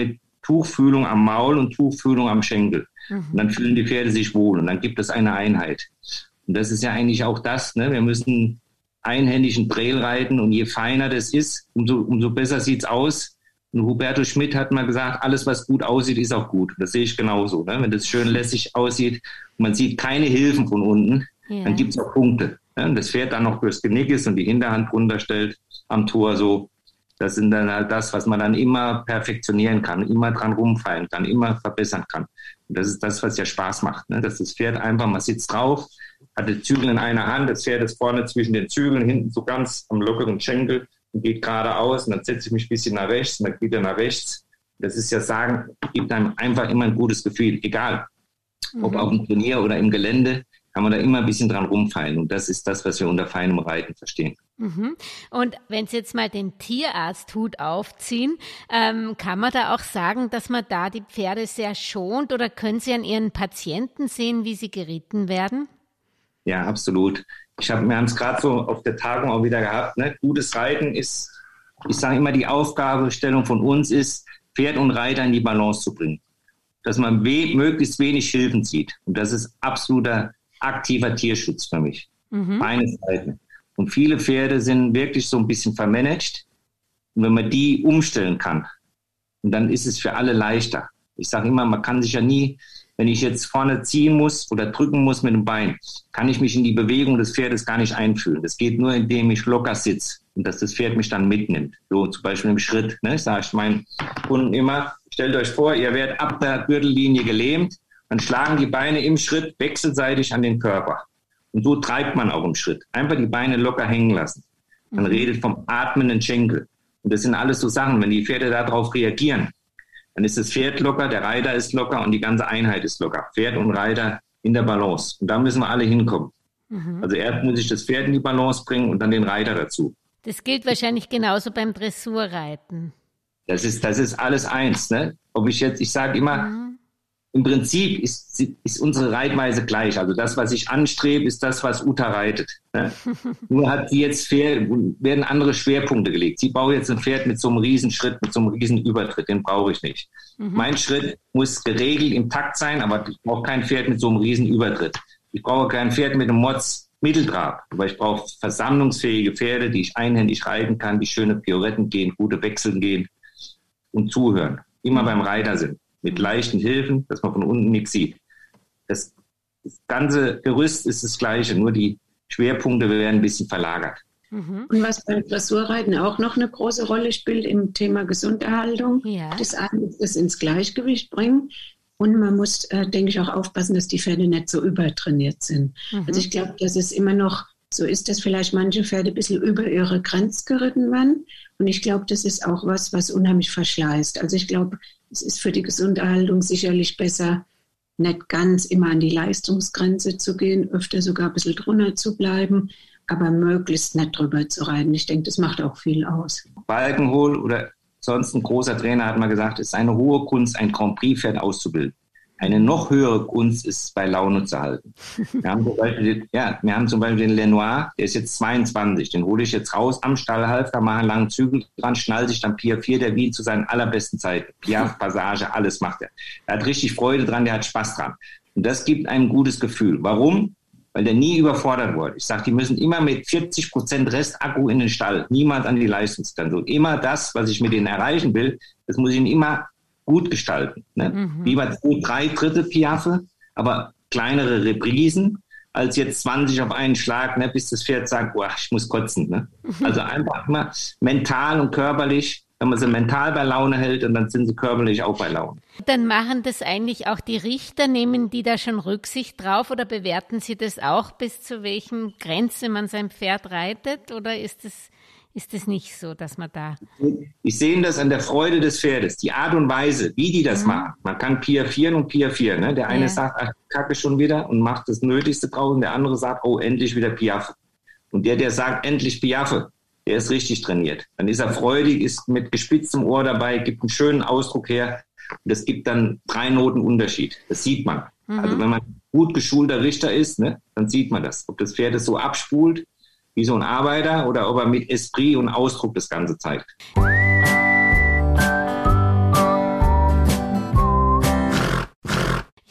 Tuchfühlung am Maul und Tuchfühlung am Schenkel. Mhm. Und dann fühlen die Pferde sich wohl und dann gibt es eine Einheit. Und das ist ja eigentlich auch das, ne? Wir müssen einhändig einen Trail reiten und je feiner das ist, umso, umso besser sieht's aus. Und Huberto Schmidt hat mal gesagt, alles, was gut aussieht, ist auch gut. Das sehe ich genauso. Ne? Wenn das schön lässig aussieht und man sieht keine Hilfen von unten, ja. Dann gibt's auch Punkte. Ne? Und das Pferd dann noch durchs Genick ist und die Hinterhand runterstellt am Tor so. Das sind dann halt das, was man dann immer perfektionieren kann, immer dran rumfallen kann, immer verbessern kann. Und das ist das, was ja Spaß macht, ne? Dass das Pferd einfach, man sitzt drauf, hat die Zügel in einer Hand, das Pferd ist vorne zwischen den Zügeln, hinten so ganz am lockeren Schenkel und geht geradeaus und dann setze ich mich ein bisschen nach rechts und dann geht er nach rechts. Das ist ja sagen, gibt einem einfach immer ein gutes Gefühl, egal, mhm. ob auf dem Turnier oder im Gelände, kann man da immer ein bisschen dran rumfallen. Und das ist das, was wir unter feinem Reiten verstehen. Mhm. Und wenn Sie jetzt mal den Tierarzthut aufziehen, ähm, kann man da auch sagen, dass man da die Pferde sehr schont oder können Sie an Ihren Patienten sehen, wie sie geritten werden? Ja, absolut. Ich hab, wir haben es gerade so auf der Tagung auch wieder gehabt. Ne? Gutes Reiten ist, ich sage immer, die Aufgabestellung von uns ist, Pferd und Reiter in die Balance zu bringen. Dass man we- möglichst wenig Hilfen zieht. Und das ist absoluter aktiver Tierschutz für mich. Mhm. Beide Seiten. Und viele Pferde sind wirklich so ein bisschen vermanagt. Und wenn man die umstellen kann, und dann ist es für alle leichter. Ich sage immer, man kann sich ja nie, wenn ich jetzt vorne ziehen muss oder drücken muss mit dem Bein, kann ich mich in die Bewegung des Pferdes gar nicht einfühlen. Das geht nur, indem ich locker sitze und dass das Pferd mich dann mitnimmt. So zum Beispiel im Schritt. Ne? Sage ich meinen Kunden immer, stellt euch vor, ihr werdet ab der Gürtellinie gelähmt, dann schlagen die Beine im Schritt wechselseitig an den Körper. Und so treibt man auch im Schritt. Einfach die Beine locker hängen lassen. Man mhm. redet vom atmenden Schenkel. Und das sind alles so Sachen, wenn die Pferde darauf reagieren, dann ist das Pferd locker, der Reiter ist locker und die ganze Einheit ist locker. Pferd und Reiter in der Balance. Und da müssen wir alle hinkommen. Mhm. Also erst muss ich das Pferd in die Balance bringen und dann den Reiter dazu. Das gilt wahrscheinlich genauso beim Dressurreiten. Das ist, das ist alles eins. Ne? Ob ich jetzt, ich sage immer, mhm. im Prinzip ist, ist unsere Reitweise gleich. Also das, was ich anstrebe, ist das, was Uta reitet. Ne? Nur hat sie jetzt Pferd, werden andere Schwerpunkte gelegt. Sie braucht jetzt ein Pferd mit so einem Riesenschritt, mit so einem Riesenübertritt. Den brauche ich nicht. Mhm. Mein Schritt muss geregelt im Takt sein, aber ich brauche kein Pferd mit so einem Riesenübertritt. Ich brauche kein Pferd mit einem Mods Mitteltrab. Aber ich brauche versammlungsfähige Pferde, die ich einhändig reiten kann, die schöne Pioretten gehen, gute Wechseln gehen und zuhören. Immer mhm. beim Reiter sind. Mit leichten Hilfen, dass man von unten nichts sieht. Das, das ganze Gerüst ist das Gleiche, nur die Schwerpunkte werden ein bisschen verlagert. Mhm. Und was beim Dressurreiten auch noch eine große Rolle spielt im Thema Gesunderhaltung, ja. das eine ist das ins Gleichgewicht bringen. Und man muss, äh, denke ich, auch aufpassen, dass die Pferde nicht so übertrainiert sind. Mhm. Also ich glaube, dass es immer noch so ist, dass vielleicht manche Pferde ein bisschen über ihre Grenze geritten werden. Und ich glaube, das ist auch was, was unheimlich verschleißt. Also ich glaube, es ist für die Gesunderhaltung sicherlich besser, nicht ganz immer an die Leistungsgrenze zu gehen, öfter sogar ein bisschen drunter zu bleiben, aber möglichst nicht drüber zu reiten. Ich denke, das macht auch viel aus. Balkenhol oder sonst ein großer Trainer hat mal gesagt, es ist eine hohe Kunst, ein Grand Prix-Pferd auszubilden. Eine noch höhere Kunst ist, bei Laune zu halten. Wir haben zum Beispiel, ja, wir haben zum Beispiel den Lenoir, der ist jetzt zweiundzwanzig, den hole ich jetzt raus am Stallhalfter, mache einen langen Zügel dran, schnall sich dann Piaf vier, der wiegt zu seinen allerbesten Zeiten. Piaf, Passage, alles macht er. Er hat richtig Freude dran, der hat Spaß dran. Und das gibt einem ein gutes Gefühl. Warum? Weil der nie überfordert wurde. Ich sage, die müssen immer mit vierzig Prozent Restakku in den Stall, niemals an die Leistungsgrenze. Und immer das, was ich mit denen erreichen will, das muss ich ihnen immer gut gestalten. Ne? Mhm. Lieber zwei, drei dritte Piaffe, aber kleinere Reprisen, als jetzt zwanzig auf einen Schlag, ne, bis das Pferd sagt, boah, ich muss kotzen. Ne? Mhm. Also einfach immer mental und körperlich, wenn man sie mental bei Laune hält, und dann sind sie körperlich auch bei Laune. Dann machen das eigentlich auch die Richter, nehmen die da schon Rücksicht drauf oder bewerten sie das auch, bis zu welchem Grenze man sein Pferd reitet, oder ist das Ist es nicht so, dass man da... Ich sehe das an der Freude des Pferdes, die Art und Weise, wie die das mhm. machen. Man kann piafieren und piafieren. Ne? Der eine ja. sagt, ach, kacke schon wieder und macht das Nötigste draus. Und der andere sagt, oh, endlich wieder Piaffe. Und der, der sagt, endlich Piaffe, der ist richtig trainiert. Dann ist er freudig, ist mit gespitztem Ohr dabei, gibt einen schönen Ausdruck her. Und das gibt dann drei Noten Unterschied. Das sieht man. Mhm. Also wenn man gut geschulter Richter ist, ne, dann sieht man das. Ob das Pferd es so abspult, wie so ein Arbeiter, oder ob er mit Esprit und Ausdruck das Ganze zeigt.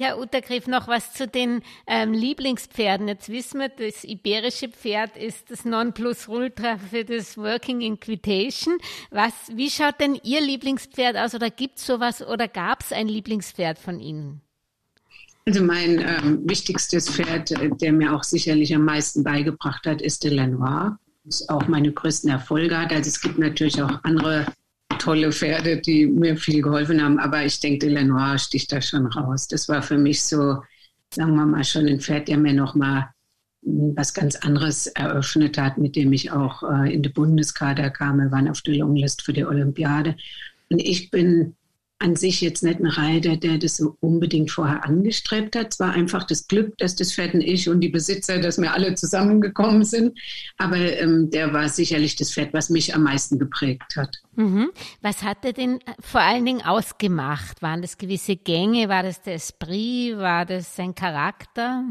Ja, Uta Greff, noch was zu den ähm, Lieblingspferden. Jetzt wissen wir, das iberische Pferd ist das Nonplusultra für das Working Equitation. Was, wie schaut denn Ihr Lieblingspferd aus oder gibt's sowas oder gab's ein Lieblingspferd von Ihnen? Also mein ähm, wichtigstes Pferd, der mir auch sicherlich am meisten beigebracht hat, ist der Lenoir. Das auch meine größten Erfolge hat. Also es gibt natürlich auch andere tolle Pferde, die mir viel geholfen haben, aber ich denke, der Lenoir sticht da schon raus. Das war für mich so, sagen wir mal, schon ein Pferd, der mir nochmal was ganz anderes eröffnet hat, mit dem ich auch äh, in den Bundeskader kam. Wir waren auf der Longlist für die Olympiade. Und ich bin an sich jetzt nicht ein Reiter, der das so unbedingt vorher angestrebt hat. Es war einfach das Glück, dass das Pferd und ich und die Besitzer, dass wir alle zusammengekommen sind. Aber ähm, der war sicherlich das Pferd, was mich am meisten geprägt hat. Mhm. Was hat er denn vor allen Dingen ausgemacht? Waren das gewisse Gänge? War das der Esprit? War das sein Charakter?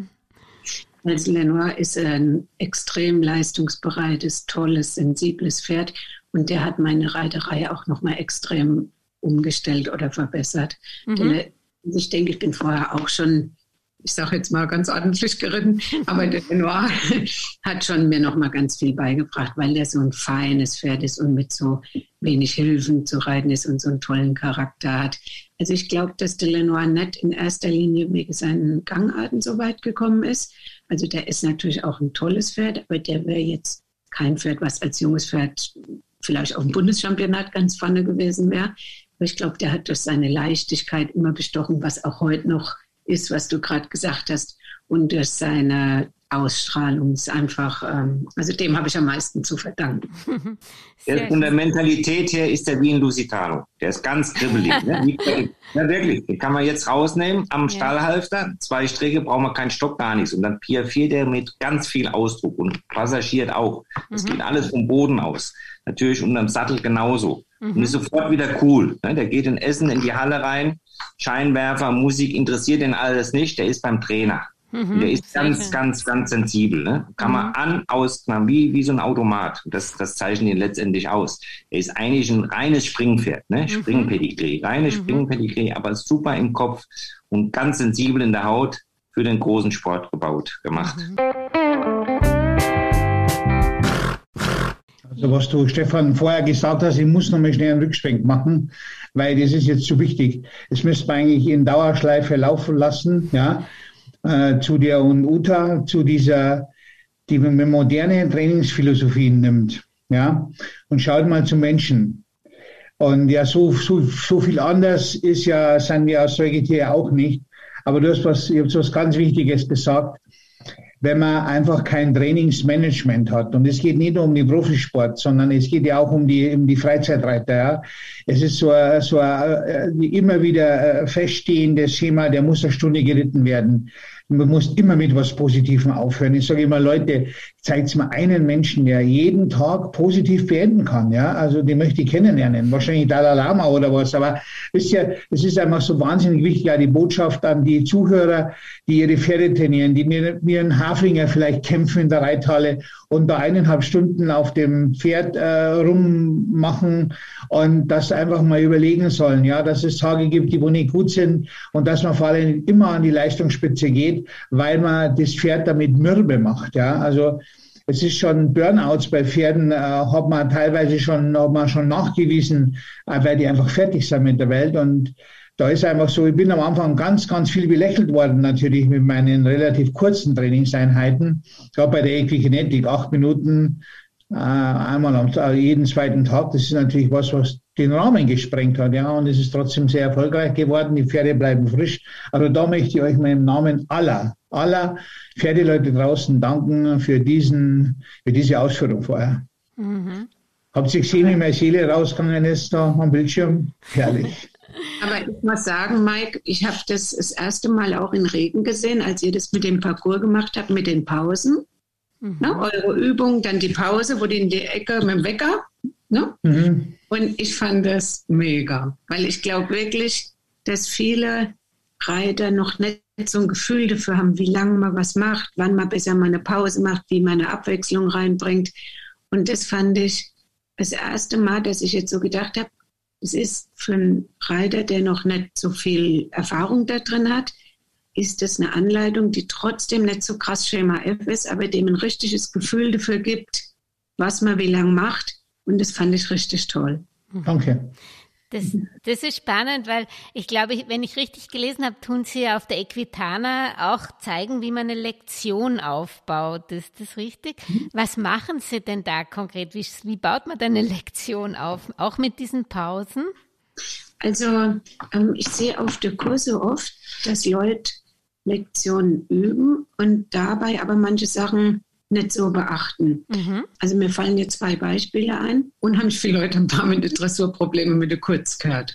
Also Lenoir ist ein extrem leistungsbereites, tolles, sensibles Pferd. Und der hat meine Reiterei auch nochmal extrem umgestellt oder verbessert. Mhm. Denn ich denke, ich bin vorher auch schon, ich sage jetzt mal ganz ordentlich geritten, aber der Lenoir hat schon mir noch mal ganz viel beigebracht, weil der so ein feines Pferd ist und mit so wenig Hilfen zu reiten ist und so einen tollen Charakter hat. Also ich glaube, dass der Lenoir nicht in erster Linie wegen seinen Gangarten so weit gekommen ist. Also der ist natürlich auch ein tolles Pferd, aber der wäre jetzt kein Pferd, was als junges Pferd vielleicht auf dem Bundeschampionat ganz vorne gewesen wäre. Aber ich glaube, der hat durch seine Leichtigkeit immer bestochen, was auch heute noch ist, was du gerade gesagt hast. Und durch seine Ausstrahlung ist einfach, ähm, also dem habe ich am meisten zu verdanken. Der von der Mentalität her ist der wie ein Lusitano. Der ist ganz kribbelig. Ne? Ja, wirklich. Den kann man jetzt rausnehmen am ja. Stallhalfter. Zwei Stricke, brauchen wir keinen Stock, gar nichts. Und dann piaffiert er mit ganz viel Ausdruck und passagiert auch. Das mhm. geht alles vom Boden aus. Natürlich unterm Sattel genauso. Mhm. Und ist sofort wieder cool. Ne? Der geht in Essen in die Halle rein. Scheinwerfer, Musik interessiert den alles nicht. Der ist beim Trainer. Mhm, der ist ganz, ganz, ganz sensibel. Ne? Kann mhm. man an, aus, wie, wie so ein Automat. Das, das zeichnet ihn letztendlich aus. Er ist eigentlich ein reines Springpferd, ne? Mhm. Springpedigree, reines mhm. Springpedigree, aber super im Kopf und ganz sensibel in der Haut für den großen Sport gebaut, gemacht. Mhm. Also was du, Stefan, vorher gesagt hast, ich muss noch mal schnell einen Rückschwenk machen, weil das ist jetzt zu wichtig. Das müsste man eigentlich in Dauerschleife laufen lassen, ja. Äh, zu dir und Uta, zu dieser, die man moderne Trainingsphilosophien nimmt, ja, und schaut mal zum Menschen. Und ja, so, so, so viel anders ist ja, sind wir als Säugetiere auch nicht. Aber du hast was, ihr habt was ganz Wichtiges gesagt. Wenn man einfach kein Trainingsmanagement hat. Und es geht nicht nur um den Profisport, sondern es geht ja auch um die, um die Freizeitreiter. Ja. Es ist so, so ein immer wieder feststehendes Schema, der muss eine Stunde geritten werden. Man muss immer mit was Positivem aufhören. Ich sage immer, Leute, zeigt mir einen Menschen, der jeden Tag positiv beenden kann. Ja, also den möchte ich kennenlernen. Wahrscheinlich Dalai Lama oder was. Aber wisst ihr, es ist einfach so wahnsinnig wichtig, ja, die Botschaft an die Zuhörer, die ihre Pferde trainieren, die mit ihren Haflinger vielleicht kämpfen in der Reithalle und da eineinhalb Stunden auf dem Pferd äh, rummachen und das einfach mal überlegen sollen. Ja, dass es Tage gibt, die wo nicht gut sind und dass man vor allem immer an die Leistungsspitze geht, weil man das Pferd damit mürbe macht. Ja, also es ist schon Burnouts bei Pferden, äh, hat man teilweise schon, hat man schon nachgewiesen, äh, weil die einfach fertig sind mit der Welt. Und da ist einfach so, ich bin am Anfang ganz, ganz viel belächelt worden, natürlich mit meinen relativ kurzen Trainingseinheiten. Gerade bei der Equikinetik, acht Minuten, äh, einmal am Tag, jeden zweiten Tag. Das ist natürlich was, was den Rahmen gesprengt hat, ja, und es ist trotzdem sehr erfolgreich geworden. Die Pferde bleiben frisch. Also da möchte ich euch mal im Namen aller, aller Pferdeleute draußen danken für diesen, für diese Ausführung vorher. Mhm. Habt ihr gesehen, wie meine Seele rausgegangen ist da am Bildschirm? Herrlich. Aber ich muss sagen, Mike, ich habe das das erste Mal auch in Regen gesehen, als ihr das mit dem Parcours gemacht habt, mit den Pausen. Mhm. Ne, eure Übung, dann die Pause, wo die in die Ecke mit dem Wecker. Ne? Mhm. Und ich fand das mega, weil ich glaube wirklich, dass viele Reiter noch nicht so ein Gefühl dafür haben, wie lange man was macht, wann man besser mal eine Pause macht, wie man eine Abwechslung reinbringt. Und das fand ich das erste Mal, dass ich jetzt so gedacht habe, es ist für einen Reiter, der noch nicht so viel Erfahrung da drin hat, ist das eine Anleitung, die trotzdem nicht so krass Schema F ist, aber dem ein richtiges Gefühl dafür gibt, was man wie lang macht. Und das fand ich richtig toll. Danke. Das, das ist spannend, weil ich glaube, wenn ich richtig gelesen habe, tun Sie auf der Equitana auch zeigen, wie man eine Lektion aufbaut. Ist das richtig? Was machen Sie denn da konkret? Wie, wie baut man denn eine Lektion auf? Auch mit diesen Pausen? Also ähm, ich sehe auf der Kurse oft, dass Leute Lektionen üben und dabei aber manche Sachen nicht so beachten. Mhm. Also mir fallen jetzt zwei Beispiele ein. Unheimlich viele Leute haben damit Dressurprobleme mit der Kurzkehrt.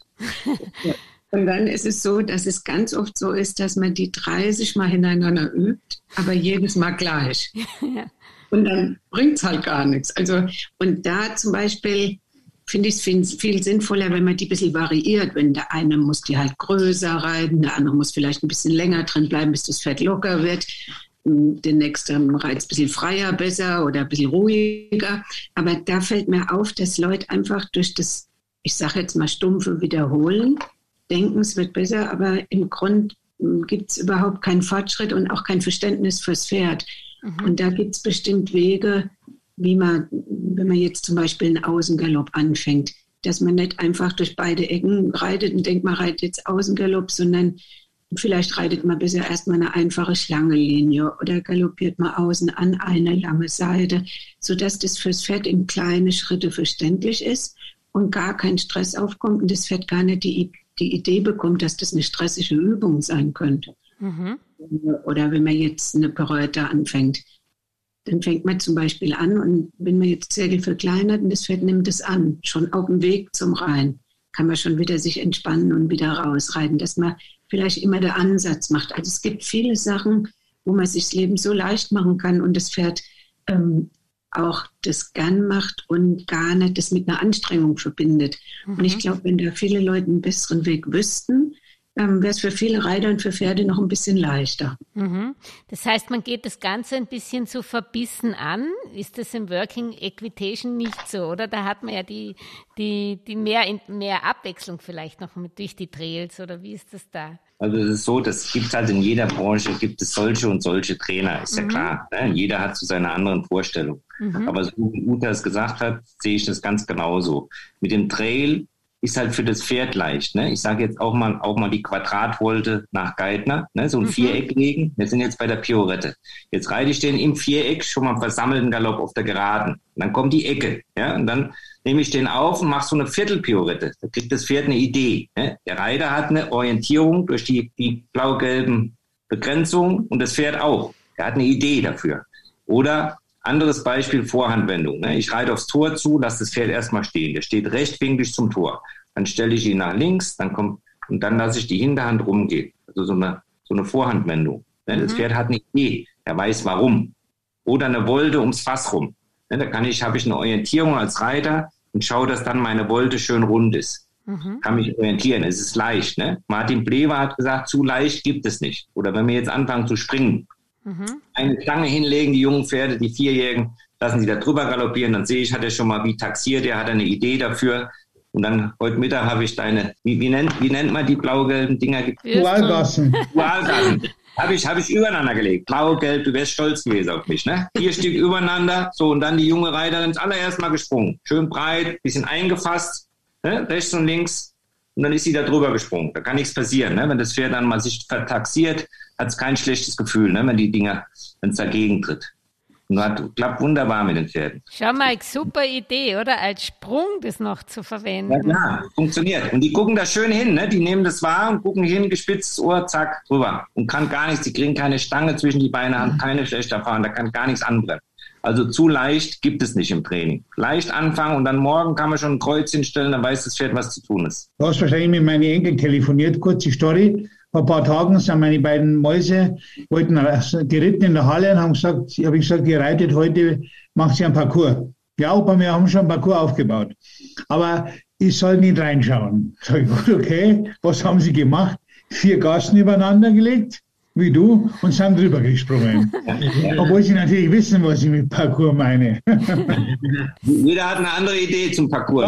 Und dann ist es so, dass es ganz oft so ist, dass man die dreißig Mal hintereinander übt, aber jedes Mal gleich. Ja. Und dann bringt es halt gar nichts. Also, und da zum Beispiel finde ich es viel, viel sinnvoller, wenn man die ein bisschen variiert. Wenn der eine muss die halt größer reiten, der andere muss vielleicht ein bisschen länger drin bleiben, bis das Pferd locker wird. Der nächste reizt ein bisschen freier, besser oder ein bisschen ruhiger. Aber da fällt mir auf, dass Leute einfach durch das, ich sage jetzt mal stumpfe Wiederholen, denken, es wird besser, aber im Grunde gibt es überhaupt keinen Fortschritt und auch kein Verständnis fürs Pferd. Mhm. Und da gibt es bestimmt Wege, wie man, wenn man jetzt zum Beispiel einen Außengalopp anfängt, dass man nicht einfach durch beide Ecken reitet und denkt, man reitet jetzt Außengalopp, sondern vielleicht reitet man bisher erstmal eine einfache Schlangenlinie oder galoppiert man außen an eine lange Seite, sodass das fürs Pferd in kleine Schritte verständlich ist und gar kein Stress aufkommt und das Pferd gar nicht die, die Idee bekommt, dass das eine stressige Übung sein könnte. Mhm. Oder wenn man jetzt eine Pirouette anfängt, dann fängt man zum Beispiel an und wenn man jetzt Zirkel verkleinert und das Pferd nimmt es an, schon auf dem Weg zum Rein, kann man schon wieder sich entspannen und wieder rausreiten, dass man vielleicht immer der Ansatz macht. Also es gibt viele Sachen, wo man sich das Leben so leicht machen kann und das Pferd ähm, auch das gern macht und gar nicht das mit einer Anstrengung verbindet. Mhm. Und ich glaube, wenn da viele Leute einen besseren Weg wüssten, ähm, wäre es für viele Reiter und für Pferde noch ein bisschen leichter. Mhm. Das heißt, man geht das Ganze ein bisschen zu verbissen an. Ist das im Working Equitation nicht so, oder? Da hat man ja die, die, die mehr, mehr Abwechslung vielleicht noch mit durch die Trails, oder wie ist das da? Also es ist so, das gibt halt in jeder Branche, gibt es solche und solche Trainer, ist mhm. ja klar. Ne? Jeder hat so seine anderen Vorstellungen. Mhm. Aber so wie Uta es gesagt hat, sehe ich das ganz genauso. Mit dem Trail ist halt für das Pferd leicht. Ne? Ich sage jetzt auch mal, auch mal die Quadratvolte nach Geithner, ne? So ein mhm. Viereck legen. Wir sind jetzt bei der Pirouette. Jetzt reite ich den im Viereck schon mal versammelten Galopp auf der Geraden. Und dann kommt die Ecke. Ja? Und dann nehme ich den auf und mache so eine Viertelpirouette. Da kriegt das Pferd eine Idee. Ne? Der Reiter hat eine Orientierung durch die, die blau-gelben Begrenzungen und das Pferd auch. Er hat eine Idee dafür. Oder anderes Beispiel, Vorhandwendung. Ne? Ich reite aufs Tor zu, lasse das Pferd erstmal stehen. Der steht rechtwinklig zum Tor. Dann stelle ich ihn nach links, dann kommt, und dann lasse ich die Hinterhand rumgehen. Also so eine, so eine Vorhandwendung. Ne? Das mhm. Pferd hat eine Idee. Er weiß warum. Oder eine Wolte ums Fass rum. Ne? Da kann ich, habe ich eine Orientierung als Reiter und schaue, dass dann meine Wolte schön rund ist. Mhm. Kann mich orientieren. Es ist leicht. Ne? Martin Blewer hat gesagt, zu leicht gibt es nicht. Oder wenn wir jetzt anfangen zu springen, mhm. eine Stange hinlegen, die jungen Pferde, die Vierjährigen, lassen sie da drüber galoppieren, dann sehe ich, hat er schon mal wie taxiert, er hat eine Idee dafür. Und dann heute Mittag habe ich deine, wie, wie, nennt, wie nennt man die blau-gelben Dinger? Dualgassen. Dualgassen. Habe ich, hab ich übereinander gelegt. Blau-gelb, du wärst stolz gewesen auf mich. Ne? Vier Stück übereinander, so, und dann die junge Reiterin ist allererst mal gesprungen. Schön breit, bisschen eingefasst, ne? Rechts und links. Und dann ist sie da drüber gesprungen. Da kann nichts passieren. Ne? Wenn das Pferd dann mal sich vertaxiert, hat es kein schlechtes Gefühl, ne? Wenn die Dinger, wenn es dagegen tritt. Und hat, klappt wunderbar mit den Pferden. Schau mal, super Idee, oder? Als Sprung das noch zu verwenden. Ja, klar, funktioniert. Und die gucken da schön hin, ne? Die nehmen das wahr und gucken hin, gespitztes Ohr, zack, drüber. Und kann gar nichts, die kriegen keine Stange zwischen die Beine, haben keine schlechte Erfahrung, da kann gar nichts anbrennen. Also zu leicht gibt es nicht im Training. Leicht anfangen und dann morgen kann man schon ein Kreuz hinstellen, dann weiß das Pferd, was zu tun ist. Du hast wahrscheinlich mit meinen Enkeln telefoniert, kurze Story. Vor ein paar Tagen sind meine beiden Mäuse, wollten geritten in der Halle und haben gesagt, ich habe gesagt, ihr reitet heute, macht ihr einen Parcours. Ja, Opa, wir haben schon einen Parcours aufgebaut. Aber ich soll nicht reinschauen. Sag ich, gut, okay, was haben sie gemacht? Vier Gassen übereinander gelegt, wie du, und sind drüber gesprungen. Obwohl sie natürlich wissen, was ich mit Parcours meine. Jeder hat eine andere Idee zum Parcours, ja, ne?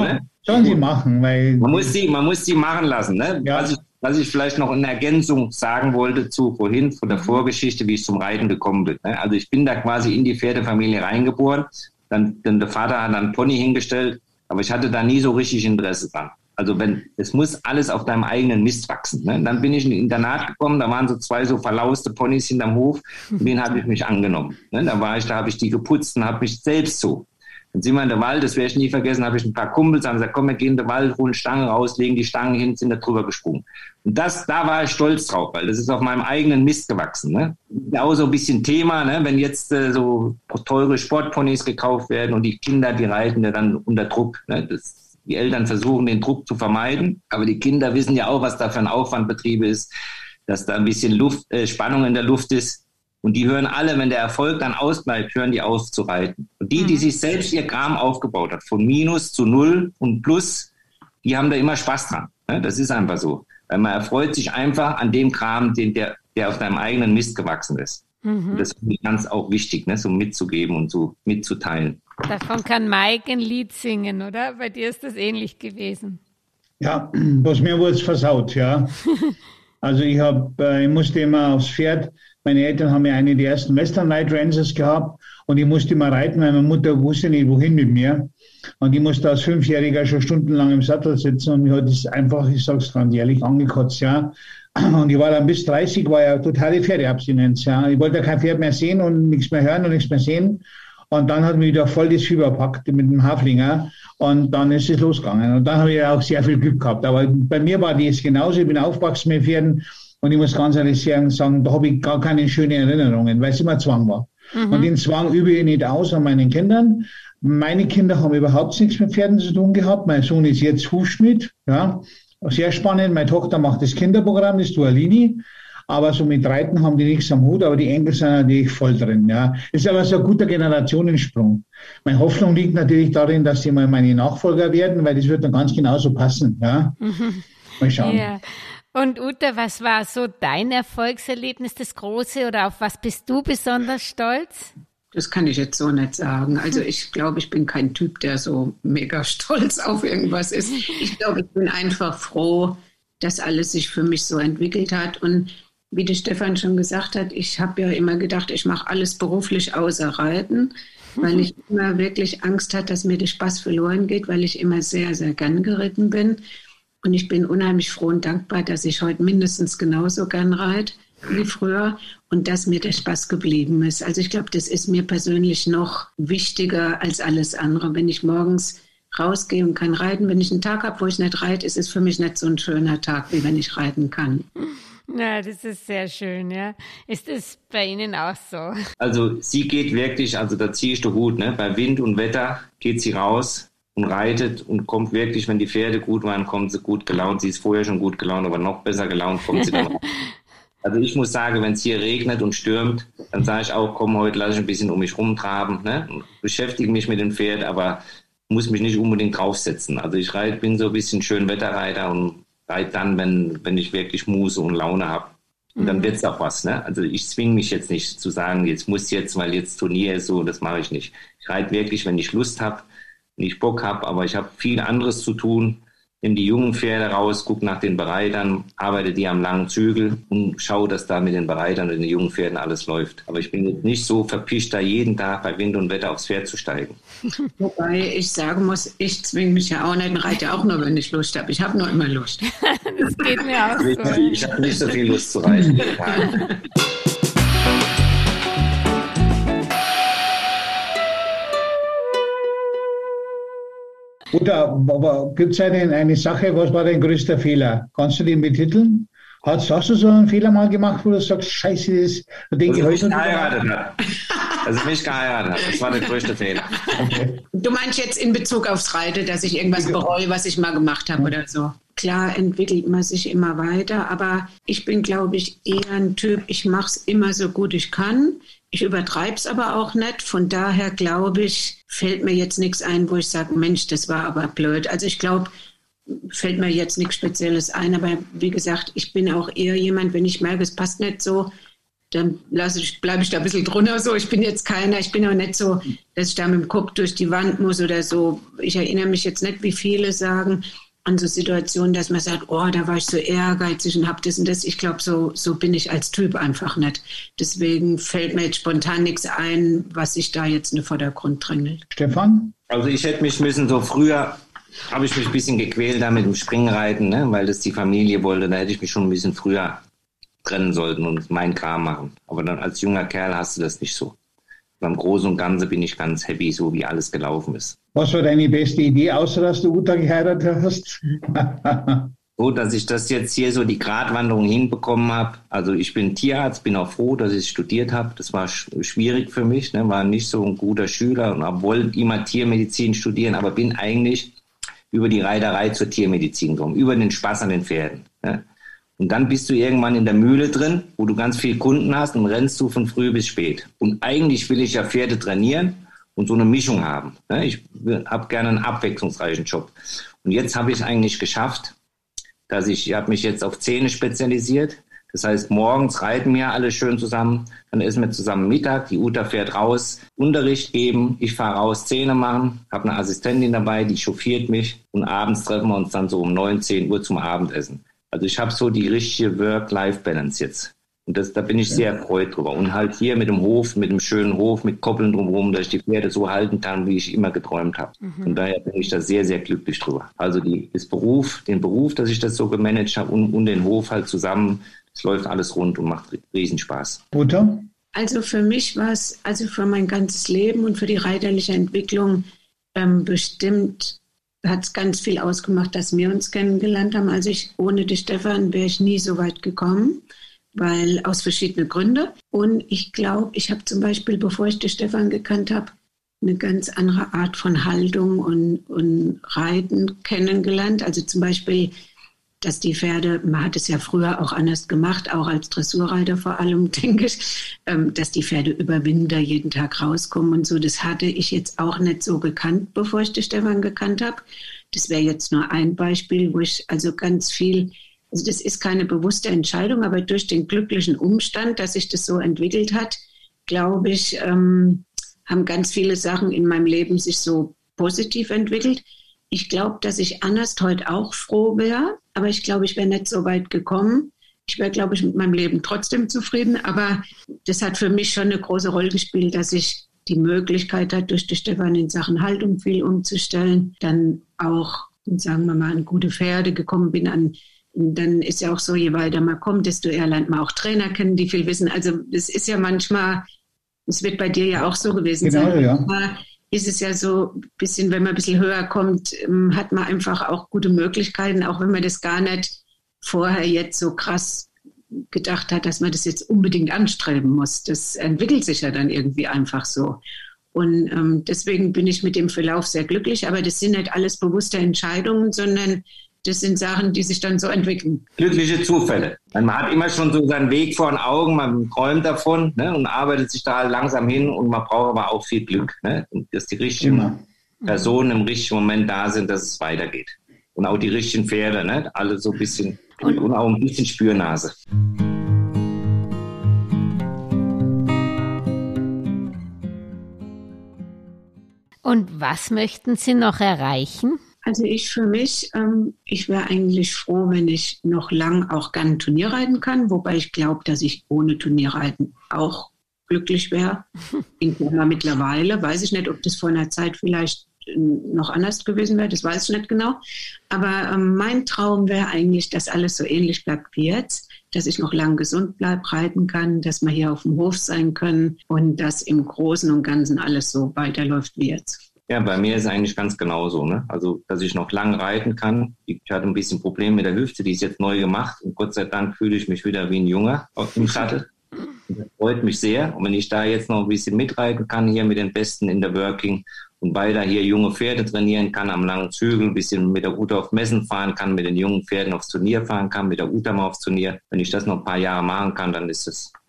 Sollen sie machen, weil... Man muss sie, man muss sie machen lassen. Ne? Ja. Was, ich, was ich vielleicht noch in Ergänzung sagen wollte zu vorhin, von der Vorgeschichte, wie ich zum Reiten gekommen bin. Ne? Also ich bin da quasi in die Pferdefamilie reingeboren. Dann, dann der Vater hat dann Pony hingestellt, aber ich hatte da nie so richtig Interesse dran. Also wenn, es muss alles auf deinem eigenen Mist wachsen. Ne? Dann bin ich in ein Internat gekommen, da waren so zwei so verlauste Ponys hinterm Hof und denen habe ich mich angenommen. Ne? Da war ich, da habe ich die geputzt und habe mich selbst so. Dann sind wir in der Wald, das werde ich nie vergessen, habe ich ein paar Kumpels, haben gesagt, komm, wir gehen in den Wald, holen Stangen raus, legen die Stangen hin, sind da drüber gesprungen. Und das, da war ich stolz drauf, weil das ist auf meinem eigenen Mist gewachsen. Ne? Ja, auch so ein bisschen Thema, ne? Wenn jetzt äh, so teure Sportponys gekauft werden und die Kinder, die reiten ja dann unter Druck. Ne? Das, die Eltern versuchen, den Druck zu vermeiden, aber die Kinder wissen ja auch, was da für ein Aufwand betrieben ist, dass da ein bisschen Luft, äh, Spannung in der Luft ist. Und die hören alle, wenn der Erfolg dann ausbleibt, hören die auf zu reiten. Und die, die sich selbst ihr Kram aufgebaut hat, von Minus zu Null und Plus, die haben da immer Spaß dran. Das ist einfach so. Weil man erfreut sich einfach an dem Kram, den der, der auf deinem eigenen Mist gewachsen ist. Mhm. Und das finde ich ganz auch wichtig, ne, so mitzugeben und so mitzuteilen. Davon kann Mike ein Lied singen, oder? Bei dir ist das ähnlich gewesen. Ja, bloß mir wurde es versaut, ja. Also ich habe, äh, ich musste immer aufs Pferd. Meine Eltern haben ja eine der ersten Western Night Ranges gehabt und ich musste immer reiten, weil meine Mutter wusste nicht, wohin mit mir. Und ich musste als Fünfjähriger schon stundenlang im Sattel sitzen und mich hat das einfach, ich sag's ganz ehrlich, angekotzt, ja. Und ich war dann bis dreißig, war ja totale Pferdeabstinenz, ja. Ich wollte ja kein Pferd mehr sehen und nichts mehr hören und nichts mehr sehen. Und dann hat mich wieder voll das Fieber gepackt mit dem Haflinger und dann ist es losgegangen. Und dann habe ich ja auch sehr viel Glück gehabt. Aber bei mir war das genauso, ich bin aufgewachsen mit Pferden und ich muss ganz ehrlich sagen, da habe ich gar keine schönen Erinnerungen, weil es immer Zwang war. Mhm. Und den Zwang übe ich nicht aus an meinen Kindern. Meine Kinder haben überhaupt nichts mit Pferden zu tun gehabt. Mein Sohn ist jetzt Hufschmied, ja, sehr spannend. Meine Tochter macht das Kinderprogramm, das Dualini. Aber so mit Reiten haben die nichts am Hut, aber die Enkel sind natürlich voll drin. Ja. Ist aber so ein guter Generationensprung. Meine Hoffnung liegt natürlich darin, dass sie mal meine Nachfolger werden, weil das wird dann ganz genauso passen. Ja. Mhm. Mal schauen. Ja. Und Uta, was war so dein Erfolgserlebnis, das große, oder auf was bist du besonders stolz? Das kann ich jetzt so nicht sagen. Also ich glaube, ich bin kein Typ, der so mega stolz auf irgendwas ist. Ich glaube, ich bin einfach froh, dass alles sich für mich so entwickelt hat. Und wie der Stefan schon gesagt hat, ich habe ja immer gedacht, ich mache alles beruflich außer Reiten, weil ich immer wirklich Angst hatte, dass mir der Spaß verloren geht, weil ich immer sehr, sehr gern geritten bin. Und ich bin unheimlich froh und dankbar, dass ich heute mindestens genauso gern reite wie früher und dass mir der Spaß geblieben ist. Also ich glaube, das ist mir persönlich noch wichtiger als alles andere. Wenn ich morgens rausgehe und kann reiten, wenn ich einen Tag habe, wo ich nicht reite, ist es für mich nicht so ein schöner Tag, wie wenn ich reiten kann. Ja, das ist sehr schön, ja. Ist es bei Ihnen auch so? Also sie geht wirklich, also da ziehe ich den Hut, ne? Bei Wind und Wetter geht sie raus und reitet und kommt wirklich, wenn die Pferde gut waren, kommt sie gut gelaunt. Sie ist vorher schon gut gelaunt, aber noch besser gelaunt kommt sie dann raus. Also ich muss sagen, wenn es hier regnet und stürmt, dann sage ich auch, komm, heute lasse ich ein bisschen um mich rumtraben, ne? Beschäftige mich mit dem Pferd, aber muss mich nicht unbedingt draufsetzen. Also ich reite, bin so ein bisschen Schönwetterreiter und reite dann, wenn, wenn ich wirklich Muße und Laune habe. Und dann wird es auch was. Ne? Also ich zwinge mich jetzt nicht zu sagen, jetzt muss jetzt, weil jetzt Turnier ist so, das mache ich nicht. Ich reite wirklich, wenn ich Lust habe, wenn ich Bock habe, aber ich habe viel anderes zu tun. Nimm die jungen Pferde raus, guck nach den Bereitern, arbeite die am langen Zügel und schaue, dass da mit den Bereitern und den jungen Pferden alles läuft. Aber ich bin jetzt nicht so verpischt, da jeden Tag bei Wind und Wetter aufs Pferd zu steigen. Wobei ich sagen muss, ich zwinge mich ja auch nicht und reite ja auch nur, wenn ich Lust habe. Ich habe nur immer Lust. Das geht mir auch so. Ich habe nicht so viel Lust zu reiten. Oder gibt es eine, eine Sache, was war dein größter Fehler? Kannst du den betiteln? Hast, hast du so einen Fehler mal gemacht, wo du sagst, scheiße, das denke ich heute. Geheiratet hat. Also mich geheiratet hat. Das war der größte Fehler. Okay. Du meinst jetzt in Bezug aufs Reiten, dass ich irgendwas bereue, was ich mal gemacht habe oder so? Klar entwickelt man sich immer weiter, aber ich bin, glaube ich, eher ein Typ, ich mache es immer so gut ich kann. Ich übertreibe es aber auch nicht. Von daher, glaube ich, fällt mir jetzt nichts ein, wo ich sage, Mensch, das war aber blöd. Also ich glaube, fällt mir jetzt nichts Spezielles ein. Aber wie gesagt, ich bin auch eher jemand, wenn ich merke, es passt nicht so, dann lasse ich, bleibe ich da ein bisschen drunter. So, ich bin jetzt keiner, ich bin auch nicht so, dass ich da mit dem Kopf durch die Wand muss oder so. Ich erinnere mich jetzt nicht, wie viele sagen, an so Situationen, dass man sagt, oh, da war ich so ehrgeizig und hab das und das. Ich glaube, so, so bin ich als Typ einfach nicht. Deswegen fällt mir jetzt spontan nichts ein, was sich da jetzt in den Vordergrund drängelt. Stefan? Also ich hätte mich müssen, so früher habe ich mich ein bisschen gequält da mit dem Springreiten, ne, weil das die Familie wollte. Da hätte ich mich schon ein bisschen früher trennen sollten und meinen Kram machen. Aber dann als junger Kerl hast du das nicht so. Beim Großen und Ganzen bin ich ganz happy, so wie alles gelaufen ist. Was war deine beste Idee, außer dass du Uta geheiratet hast? So, dass ich das jetzt hier so die Gratwanderung hinbekommen habe. Also ich bin Tierarzt, bin auch froh, dass ich studiert habe. Das war sch- schwierig für mich, ne? War nicht so ein guter Schüler und wollte immer Tiermedizin studieren, aber bin eigentlich über die Reiterei zur Tiermedizin gekommen, über den Spaß an den Pferden. Ne? Und dann bist du irgendwann in der Mühle drin, wo du ganz viele Kunden hast und rennst du von früh bis spät. Und eigentlich will ich ja Pferde trainieren und so eine Mischung haben. Ich habe gerne einen abwechslungsreichen Job. Und jetzt habe ich es eigentlich geschafft, dass ich, ich habe mich jetzt auf Zähne spezialisiert. Das heißt, morgens reiten wir alle schön zusammen, dann essen wir zusammen Mittag, die Uta fährt raus, Unterricht geben, ich fahre raus, Zähne machen, habe eine Assistentin dabei, die chauffiert mich und abends treffen wir uns dann so um neun, zehn Uhr zum Abendessen. Also ich habe so die richtige Work-Life-Balance jetzt. Und das, da bin ich sehr erfreut drüber. Und halt hier mit dem Hof, mit dem schönen Hof, mit Koppeln drumherum, dass ich die Pferde so halten kann, wie ich immer geträumt habe. Mhm. Von daher bin ich da sehr, sehr glücklich drüber. Also die, das Beruf, den Beruf, dass ich das so gemanagt habe und, und den Hof halt zusammen, das läuft alles rund und macht Riesenspaß. Uta? Also für mich war es, also für mein ganzes Leben und für die reiterliche Entwicklung ähm, bestimmt hat es ganz viel ausgemacht, dass wir uns kennengelernt haben. Also ich, ohne den Stefan wäre ich nie so weit gekommen, weil aus verschiedenen Gründen. Und ich glaube, ich habe zum Beispiel, bevor ich den Stefan gekannt habe, eine ganz andere Art von Haltung und, und Reiten kennengelernt. Also zum Beispiel, dass die Pferde, man hat es ja früher auch anders gemacht, auch als Dressurreiter vor allem, denke ich, ähm, dass die Pferde über Winter jeden Tag rauskommen und so. Das hatte ich jetzt auch nicht so gekannt, bevor ich den Stefan gekannt habe. Das wäre jetzt nur ein Beispiel, wo ich also ganz viel, also das ist keine bewusste Entscheidung, aber durch den glücklichen Umstand, dass sich das so entwickelt hat, glaube ich, ähm, haben ganz viele Sachen in meinem Leben sich so positiv entwickelt. Ich glaube, dass ich anders heute auch froh wäre, aber ich glaube, ich wäre nicht so weit gekommen. Ich wäre, glaube ich, mit meinem Leben trotzdem zufrieden, aber das hat für mich schon eine große Rolle gespielt, dass ich die Möglichkeit hatte, durch den Stefan in Sachen Haltung viel umzustellen, dann auch, sagen wir mal, an gute Pferde gekommen bin. An, dann ist ja auch so, je weiter man kommt, desto eher lernt man auch Trainer kennen, die viel wissen. Also das ist ja manchmal, das wird bei dir ja auch so gewesen genau, sein. Ja. Aber ist es ja so ein bisschen, wenn man ein bisschen höher kommt, hat man einfach auch gute Möglichkeiten, auch wenn man das gar nicht vorher jetzt so krass gedacht hat, dass man das jetzt unbedingt anstreben muss. Das entwickelt sich ja dann irgendwie einfach so. Und ähm, deswegen bin ich mit dem Verlauf sehr glücklich, aber das sind nicht alles bewusste Entscheidungen, sondern das sind Sachen, die sich dann so entwickeln. Glückliche Zufälle. Man hat immer schon so seinen Weg vor den Augen, man träumt davon, ne, und arbeitet sich da langsam hin und man braucht aber auch viel Glück, ne, dass die richtigen immer. Personen im richtigen Moment da sind, dass es weitergeht. Und auch die richtigen Pferde, ne, alle so ein bisschen und, und auch ein bisschen Spürnase. Und was möchten Sie noch erreichen? Also ich für mich, ähm, ich wäre eigentlich froh, wenn ich noch lang auch gern Turnier reiten kann, wobei ich glaube, dass ich ohne Turnierreiten auch glücklich wäre. Mittlerweile weiß ich nicht, ob das vor einer Zeit vielleicht noch anders gewesen wäre, das weiß ich nicht genau. Aber ähm, mein Traum wäre eigentlich, dass alles so ähnlich bleibt wie jetzt, dass ich noch lang gesund bleibe, reiten kann, dass wir hier auf dem Hof sein können und dass im Großen und Ganzen alles so weiterläuft wie jetzt. Ja, bei mir ist es eigentlich ganz genauso, ne? Also, dass ich noch lang reiten kann. Ich hatte ein bisschen Probleme mit der Hüfte, die ist jetzt neu gemacht. Und Gott sei Dank fühle ich mich wieder wie ein Junge auf dem Sattel. Das freut mich sehr. Und wenn ich da jetzt noch ein bisschen mitreiten kann, hier mit den Besten in der Working und weiter hier junge Pferde trainieren kann, am langen Zügel, ein bisschen mit der Uta auf Messen fahren kann, mit den jungen Pferden aufs Turnier fahren kann, mit der Uta mal aufs Turnier. Wenn ich das noch ein paar Jahre machen kann, dann ist es top.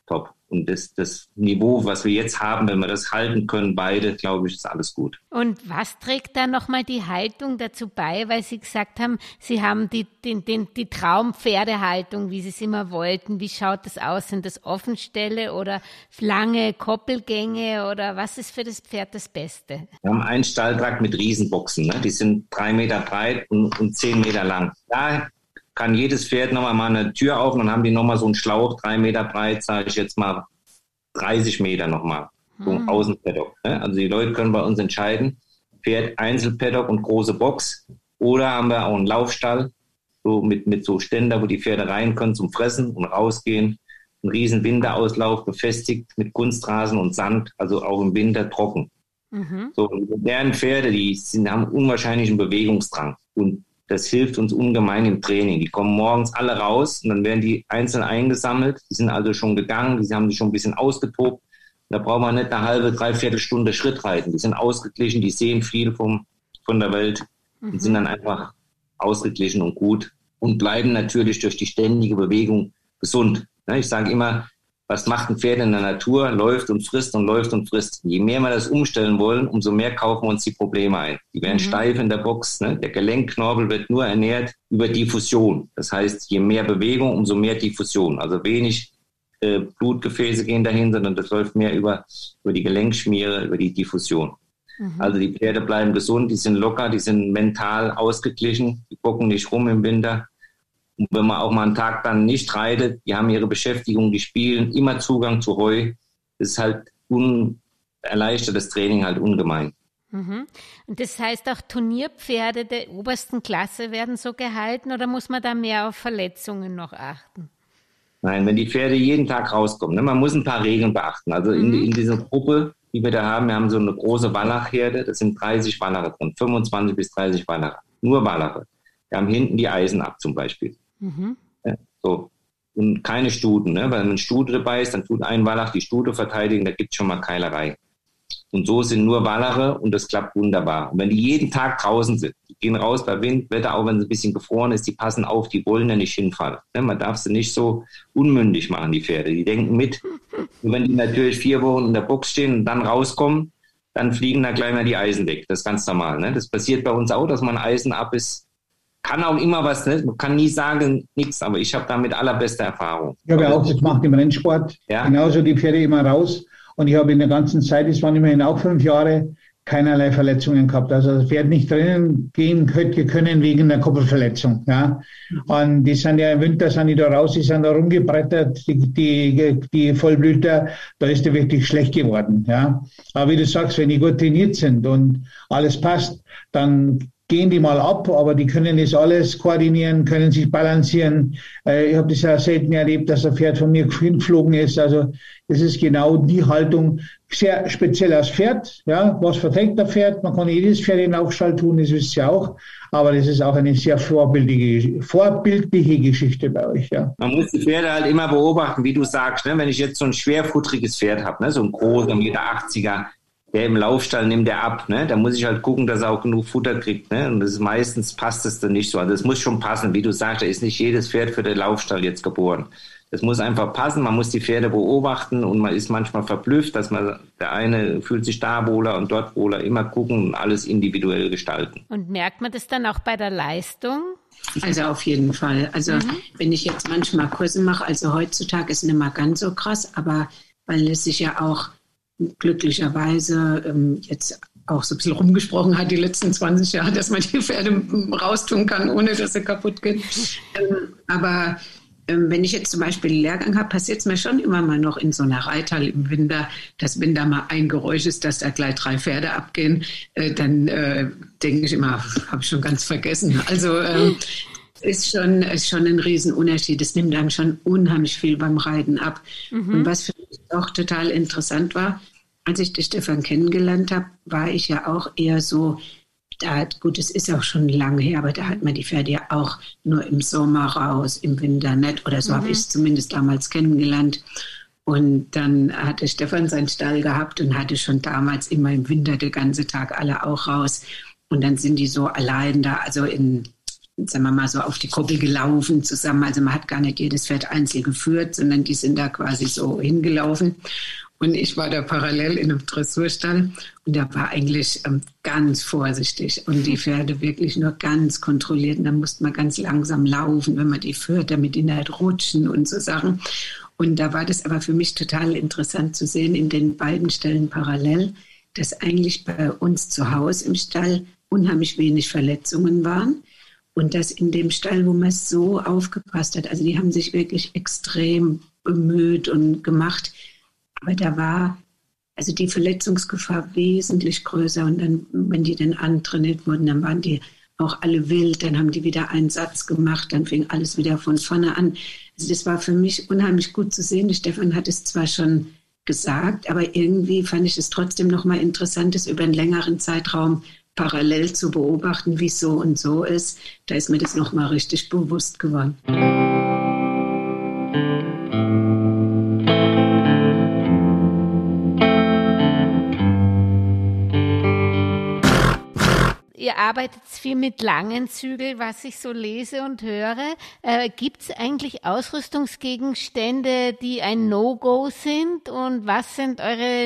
Und das, das Niveau, was wir jetzt haben, wenn wir das halten können, beide, glaube ich, ist alles gut. Und was trägt da nochmal die Haltung dazu bei, weil Sie gesagt haben, Sie haben die, die, die, die Traumpferdehaltung, wie Sie es immer wollten. Wie schaut das aus? Sind das Offenställe oder lange Koppelgänge oder was ist für das Pferd das Beste? Wir haben einen Stalltrakt mit Riesenboxen, ne? Die sind drei Meter breit und, und zehn Meter lang. Da kann jedes Pferd nochmal mal eine Tür auf und dann haben die nochmal so einen Schlauch, drei Meter breit, sage ich jetzt mal dreißig Meter nochmal, so ein Außenpaddock. Ne? Also die Leute können bei uns entscheiden, Pferd Einzelpaddock und große Box oder haben wir auch einen Laufstall, so mit, mit so Ständer, wo die Pferde rein können zum Fressen und rausgehen. Ein riesen Winterauslauf befestigt mit Kunstrasen und Sand, also auch im Winter trocken. Mhm. So, die modernen Pferde, die sind, haben unwahrscheinlichen Bewegungsdrang und das hilft uns ungemein im Training. Die kommen morgens alle raus und dann werden die einzeln eingesammelt. Die sind also schon gegangen, die haben sich schon ein bisschen ausgetobt. Da braucht man nicht eine halbe, dreiviertel Stunde Schritt reiten. Die sind ausgeglichen, die sehen viel vom, von der Welt und mhm. sind dann einfach ausgeglichen und gut und bleiben natürlich durch die ständige Bewegung gesund. Ich sage immer, was macht ein Pferd in der Natur? Läuft und frisst und läuft und frisst. Je mehr wir das umstellen wollen, umso mehr kaufen wir uns die Probleme ein. Die werden mhm. steif in der Box. Ne? Der Gelenkknorpel wird nur ernährt über Diffusion. Das heißt, je mehr Bewegung, umso mehr Diffusion. Also wenig äh, Blutgefäße gehen dahin, sondern das läuft mehr über, über die Gelenkschmiere, über die Diffusion. Mhm. Also die Pferde bleiben gesund, die sind locker, die sind mental ausgeglichen, die bocken nicht rum im Winter. Und wenn man auch mal einen Tag dann nicht reitet, die haben ihre Beschäftigung, die spielen, immer Zugang zu Heu. Das ist halt un, erleichtert das Training halt ungemein. Mhm. Und das heißt auch Turnierpferde der obersten Klasse werden so gehalten oder muss man da mehr auf Verletzungen noch achten? Nein, wenn die Pferde jeden Tag rauskommen, ne, man muss ein paar Regeln beachten. Also in, in dieser Gruppe, die wir da haben, wir haben so eine große Wallachherde, das sind dreißig Wallache drin, fünfundzwanzig bis dreißig Wallache, nur Wallache. Wir haben hinten die Eisen ab zum Beispiel. Mhm. Ja, so. Und keine Stuten, ne? Weil wenn eine Stute dabei ist, dann tut ein Wallach die Stute verteidigen, da gibt es schon mal Keilerei. Und so sind nur Wallache und das klappt wunderbar. Und wenn die jeden Tag draußen sind, die gehen raus bei Wind, Wetter, auch wenn es ein bisschen gefroren ist, die passen auf, die wollen ja nicht hinfallen. Ne? Man darf sie nicht so unmündig machen, die Pferde. Die denken mit. Und wenn die natürlich vier Wochen in der Box stehen und dann rauskommen, dann fliegen da gleich mal die Eisen weg. Das ist ganz normal. Ne? Das passiert bei uns auch, dass man Eisen ab ist. Kann auch immer was, ne? Man kann nie sagen, nichts, aber ich habe damit allerbeste Erfahrung. Ich habe ja auch das gemacht im Rennsport, ja. Genauso die Pferde immer raus und ich habe in der ganzen Zeit, das waren immerhin auch fünf Jahre, keinerlei Verletzungen gehabt. Also das Pferd nicht drinnen gehen könnte können wegen der Koppelverletzung. Ja. Und die sind ja im Winter, sind die da raus, die sind da rumgebrettert, die, die, die Vollblüter, da ist der wirklich schlecht geworden. Ja. Aber wie du sagst, wenn die gut trainiert sind und alles passt, dann gehen die mal ab, aber die können das alles koordinieren, können sich balancieren. Ich habe das ja selten erlebt, dass ein Pferd von mir hinflogen ist. Also das ist genau die Haltung, sehr speziell als Pferd. Ja, was verträgt der Pferd? Man kann jedes Pferd in den Aufstall tun, das wisst ihr auch. Aber das ist auch eine sehr vorbildliche, vorbildliche Geschichte bei euch. Ja. Man muss die Pferde halt immer beobachten, wie du sagst. Ne? Wenn ich jetzt so ein schwerfutteriges Pferd habe, ne? So ein großer, eins Komma achtziger, der im Laufstall nimmt der ab, ne? Da muss ich halt gucken, dass er auch genug Futter kriegt, ne? Und das ist meistens passt es dann nicht so. Also das muss schon passen, wie du sagst, da ist nicht jedes Pferd für den Laufstall jetzt geboren. Das muss einfach passen, man muss die Pferde beobachten und man ist manchmal verblüfft, dass man, der eine fühlt sich da wohler und dort wohler, immer gucken und alles individuell gestalten. Und merkt man das dann auch bei der Leistung? Also auf jeden Fall. Also mhm. wenn ich jetzt manchmal Kurse mache, also heutzutage ist es nicht mehr ganz so krass, aber weil es sich ja auch glücklicherweise ähm, jetzt auch so ein bisschen rumgesprochen hat, die letzten zwanzig Jahre, dass man die Pferde raustun kann, ohne dass sie kaputt gehen. Ähm, aber ähm, wenn ich jetzt zum Beispiel einen Lehrgang habe, passiert es mir schon immer mal noch in so einer Reithalle im Winter, dass wenn da mal ein Geräusch ist, dass da gleich drei Pferde abgehen, äh, dann äh, denke ich immer, habe ich schon ganz vergessen. Also ähm, ist schon, ist schon ein Riesenunterschied. Es nimmt einem schon unheimlich viel beim Reiten ab. Mhm. Und was für mich auch total interessant war, als ich den Stefan kennengelernt habe, war ich ja auch eher so, da hat, gut, es ist auch schon lange her, aber da hat man die Pferde ja auch nur im Sommer raus, im Winter nicht. Oder so mhm. habe ich es zumindest damals kennengelernt. Und dann hatte Stefan seinen Stall gehabt und hatte schon damals immer im Winter den ganzen Tag alle auch raus. Und dann sind die so allein da, also in sagen wir mal so, auf die Koppel gelaufen zusammen. Also man hat gar nicht jedes Pferd einzeln geführt, sondern die sind da quasi so hingelaufen. Und ich war da parallel in einem Dressurstall und der war eigentlich ähm, ganz vorsichtig und die Pferde wirklich nur ganz kontrolliert. Und da musste man ganz langsam laufen, wenn man die führt, damit die nicht rutschen und so Sachen. Und da war das aber für mich total interessant zu sehen in den beiden Stellen parallel, dass eigentlich bei uns zu Hause im Stall unheimlich wenig Verletzungen waren. Und dass in dem Stall, wo man so aufgepasst hat, also die haben sich wirklich extrem bemüht und gemacht, aber da war also die Verletzungsgefahr wesentlich größer. Und dann, wenn die dann antrainiert wurden, dann waren die auch alle wild. Dann haben die wieder einen Satz gemacht. Dann fing alles wieder von vorne an. Also das war für mich unheimlich gut zu sehen. Der Stefan hat es zwar schon gesagt, aber irgendwie fand ich es trotzdem nochmal interessant, das über einen längeren Zeitraum parallel zu beobachten, wie es so und so ist. Da ist mir das nochmal richtig bewusst geworden. Ihr arbeitet viel mit langen Zügeln, was ich so lese und höre. Äh, gibt es eigentlich Ausrüstungsgegenstände, die ein No-Go sind? Und was sind eure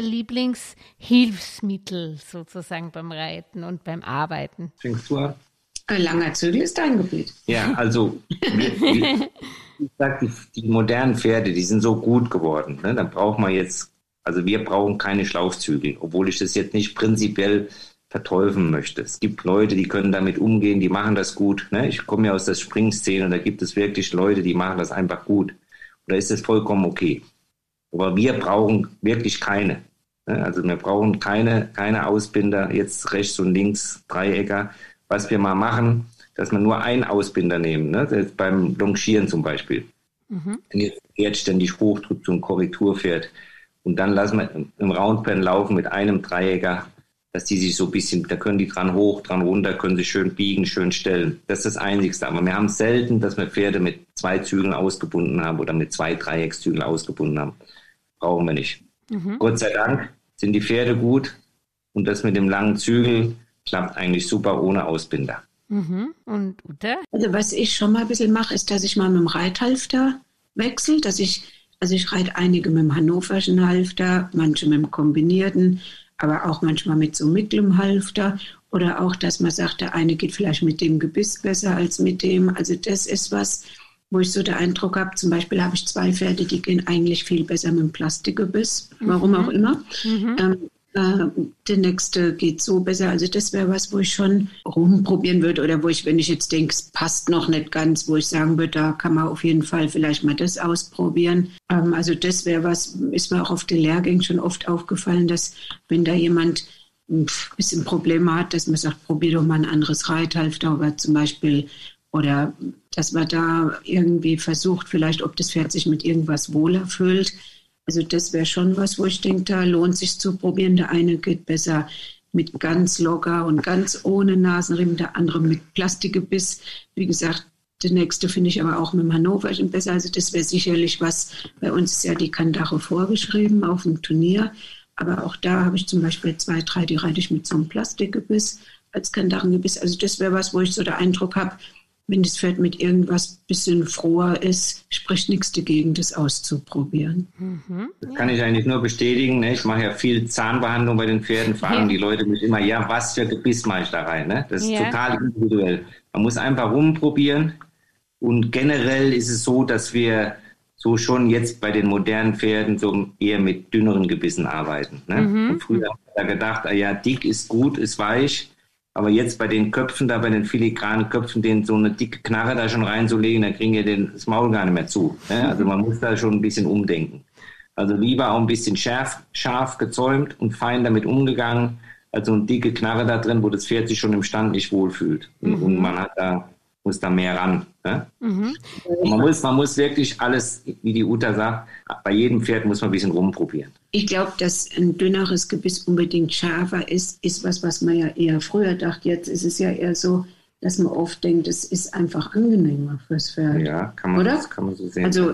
Lieblingshilfsmittel sozusagen beim Reiten und beim Arbeiten? Fängst du an? Ein langer Zügel ist dein Gebiet. Ja, also wie, wie, ich sag, die, die modernen Pferde, die sind so gut geworden. Ne? Da braucht man jetzt, also wir brauchen keine Schlaufzügel, obwohl ich das jetzt nicht prinzipiell verteufeln möchte. Es gibt Leute, die können damit umgehen, die machen das gut. Ne? Ich komme ja aus der Springszene und da gibt es wirklich Leute, die machen das einfach gut. Und da ist das vollkommen okay. Aber wir brauchen wirklich keine. Ne? Also wir brauchen keine, keine Ausbinder, jetzt rechts und links Dreiecker. Was wir mal machen, dass wir nur einen Ausbinder nehmen, ne? Jetzt beim Longieren zum Beispiel. Mhm. Wenn jetzt das Pferd ständig hochdrückt, so ein Korrekturpferd, und dann lassen wir im Roundpen laufen mit einem Dreiecker, dass die sich so ein bisschen, da können die dran hoch, dran runter, können sich schön biegen, schön stellen. Das ist das Einzigste. Aber wir haben selten, dass wir Pferde mit zwei Zügeln ausgebunden haben oder mit zwei Dreieckszügeln ausgebunden haben. Brauchen wir nicht. Mhm. Gott sei Dank sind die Pferde gut und das mit dem langen Zügel klappt eigentlich super ohne Ausbinder. Mhm. Und Uta? Also was ich schon mal ein bisschen mache, ist, dass ich mal mit dem Reithalfter wechsle, dass ich, also ich reite einige mit dem hannoverschen Halfter, manche mit dem kombinierten, aber auch manchmal mit so mittlem Halfter oder auch, dass man sagt, der eine geht vielleicht mit dem Gebiss besser als mit dem. Also das ist was, wo ich so den Eindruck habe, zum Beispiel habe ich zwei Pferde, die gehen eigentlich viel besser mit dem Plastikgebiss, warum mhm. auch immer. Mhm. Ähm, äh, der nächste geht so besser. Also das wäre was, wo ich schon rumprobieren würde oder wo ich, wenn ich jetzt denke, es passt noch nicht ganz, wo ich sagen würde, da kann man auf jeden Fall vielleicht mal das ausprobieren. Ähm, also das wäre was, ist mir auch auf den Lehrgängen schon oft aufgefallen, dass wenn da jemand ein bisschen Probleme hat, dass man sagt, probier doch mal ein anderes Reithalfter oder zum Beispiel, oder dass man da irgendwie versucht, vielleicht ob das Pferd sich mit irgendwas wohler fühlt. Also das wäre schon was, wo ich denke, da lohnt sich zu probieren. Der eine geht besser mit ganz locker und ganz ohne Nasenriemen, der andere mit Plastikgebiss. Wie gesagt, der nächste finde ich aber auch mit dem Hannoverschen besser. Also das wäre sicherlich was, bei uns ist ja die Kandare vorgeschrieben auf dem Turnier. Aber auch da habe ich zum Beispiel zwei, drei, die reite ich mit so einem Plastikgebiss als Kandarengebiss. Also das wäre was, wo ich so den Eindruck habe, wenn das Pferd mit irgendwas ein bisschen froher ist, spricht nichts dagegen, das auszuprobieren. Mhm. Das kann ich eigentlich nur bestätigen. Ne? Ich mache ja viel Zahnbehandlung bei den Pferden, fragen ja. die Leute mich immer, ja, was für Gebiss mache ich da rein? Ne? Das ist ja. total individuell. Man muss einfach rumprobieren und generell ist es so, dass wir so schon jetzt bei den modernen Pferden so eher mit dünneren Gebissen arbeiten. Ne? Mhm. Und früher haben wir da gedacht, ah ja, dick ist gut, ist weich. Aber jetzt bei den Köpfen, da bei den filigranen Köpfen, denen so eine dicke Knarre da schon reinzulegen, dann kriegen wir den, das Maul gar nicht mehr zu. Ne? Also man muss da schon ein bisschen umdenken. Also lieber auch ein bisschen scharf, scharf gezäumt und fein damit umgegangen, als so eine dicke Knarre da drin, wo das Pferd sich schon im Stand nicht wohlfühlt. Mhm. Und man hat da, muss da mehr ran. Ne? Mhm. Man muss, man muss wirklich alles, wie die Uta sagt, bei jedem Pferd muss man ein bisschen rumprobieren. Ich glaube, dass ein dünneres Gebiss unbedingt schärfer ist, ist was, was man ja eher früher dachte. Jetzt ist es ja eher so, dass man oft denkt, es ist einfach angenehmer fürs Pferd. Ja, kann man, oder? Das kann man so sehen. Also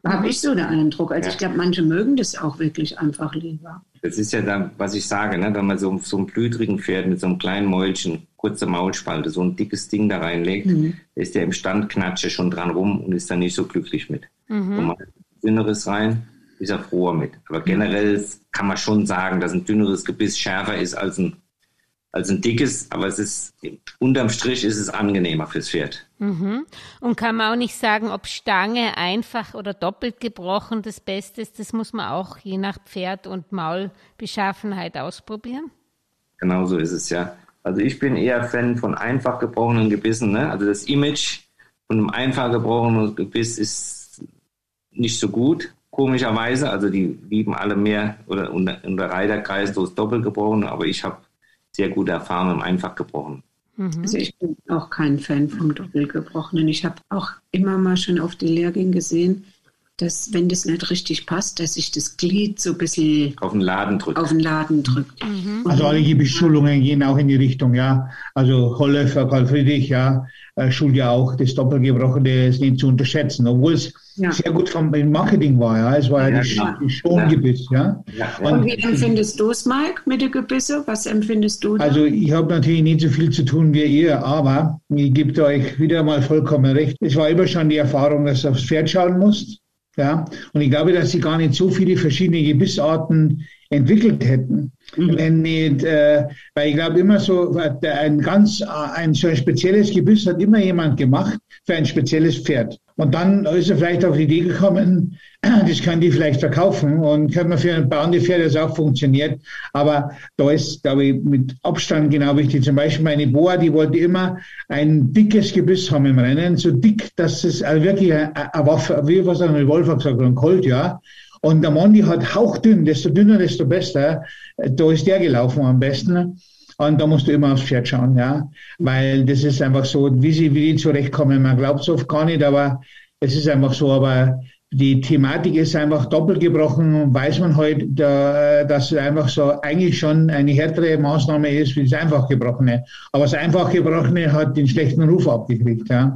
Habe ich so den Eindruck. Also Ja. ich glaube, manche mögen das auch wirklich einfach lieber. Das ist ja dann, was ich sage, ne? Wenn man so, so einen blütrigen Pferd mit so einem kleinen Mäulchen, kurze Maulspalte, so ein dickes Ding da reinlegt, Mhm. ist der im Stand knatsche schon dran rum und ist dann nicht so glücklich mit. Mhm. Und man hat ein dünneres rein, ist er froher mit. Aber generell kann man schon sagen, dass ein dünneres Gebiss schärfer ist als ein, als ein dickes, aber es ist, unterm Strich ist es angenehmer fürs Pferd. Mhm. Und kann man auch nicht sagen, ob Stange einfach oder doppelt gebrochen das Beste ist. Das muss man auch je nach Pferd und Maulbeschaffenheit ausprobieren. Genau so ist es, ja. Also ich bin eher Fan von einfach gebrochenen Gebissen. Ne? Also das Image von einem einfach gebrochenen Gebiss ist nicht so gut, komischerweise. Also die lieben alle mehr, oder unter, unter Reiterkreis so das doppelt gebrochene, aber ich habe sehr gute Erfahrungen im einfach gebrochenen. Also ich bin auch kein Fan vom Doppelgebrochenen. Ich habe auch immer mal schon auf die Lehrgänge gesehen, dass, wenn das nicht richtig passt, dass sich das Glied so ein bisschen Auf den Laden drücken. auf den Laden drückt. Also alle Gebissschulungen gehen auch in die Richtung, ja. Also Hollöfer, Karl Friedrich, ja, äh, schult ja auch das Doppelgebrochene ist nicht zu unterschätzen, obwohl es Ja. sehr gut vom im Marketing war, ja. Es war ja, Ja, die, genau. Sch- die Schongebiss, ja. Ja, ja. Und wie empfindest du es, Mike, mit den Gebisse? Was empfindest du da? Also ich habe natürlich nicht so viel zu tun wie ihr, aber ich gebe euch wieder mal vollkommen recht. Es war immer schon die Erfahrung, dass du aufs Pferd schauen musst. Ja, und ich glaube, dass sie gar nicht so viele verschiedene Gebissarten entwickelt hätten. Mhm. Wenn nicht, äh, weil ich glaube immer so, ein ganz, ein so ein spezielles Gebiss hat immer jemand gemacht für ein spezielles Pferd. Und dann ist er vielleicht auf die Idee gekommen, das kann die vielleicht verkaufen und kann man für ein paar andere Pferde, das auch funktioniert. Aber da ist, glaube ich, mit Abstand genau wichtig. Zum Beispiel meine Boa, die wollte immer ein dickes Gebiss haben im Rennen, so dick, dass es also wirklich eine, eine Waffe, wie was ein Revolver gesagt, oder ein Colt, ja. Und der Mondi hat hauchdünn, desto dünner, desto besser. Da ist der gelaufen am besten. Und da musst du immer aufs Pferd schauen, ja. Weil das ist einfach so, wie sie, wie die zurechtkommen. Man glaubt es oft gar nicht, aber es ist einfach so. Aber die Thematik ist einfach doppelt gebrochen. Weiß man heute, da, dass es einfach so eigentlich schon eine härtere Maßnahme ist wie das einfach Gebrochene. Aber das einfach Gebrochene hat den schlechten Ruf abgekriegt, ja.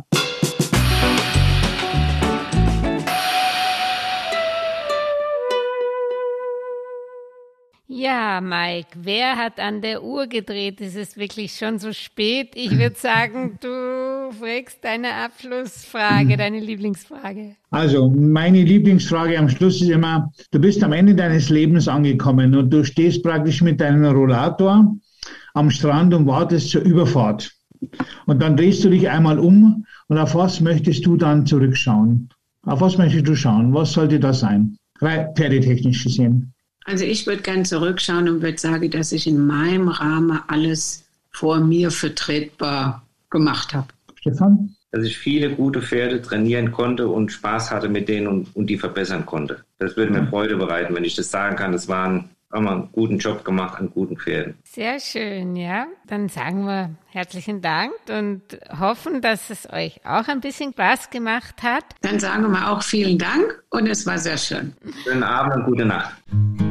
Ja, Mike, wer hat an der Uhr gedreht? Es ist wirklich schon so spät. Ich würde sagen, du fragst deine Abschlussfrage, deine Lieblingsfrage. Also, meine Lieblingsfrage am Schluss ist immer, du bist am Ende deines Lebens angekommen und du stehst praktisch mit deinem Rollator am Strand und wartest zur Überfahrt. Und dann drehst du dich einmal um und auf was möchtest du dann zurückschauen? Auf was möchtest du schauen? Was sollte das sein? Pferdetechnisch gesehen. Also ich würde gerne zurückschauen und würde sagen, dass ich in meinem Rahmen alles vor mir vertretbar gemacht habe. Stefan? Dass ich viele gute Pferde trainieren konnte und Spaß hatte mit denen und, und die verbessern konnte. Das würde mir Freude bereiten, wenn ich das sagen kann. Das waren, haben wir einen guten Job gemacht an guten Pferden. Sehr schön, ja. Dann sagen wir herzlichen Dank und hoffen, dass es euch auch ein bisschen Spaß gemacht hat. Dann sagen wir auch vielen Dank und es war sehr schön. Schönen Abend und gute Nacht.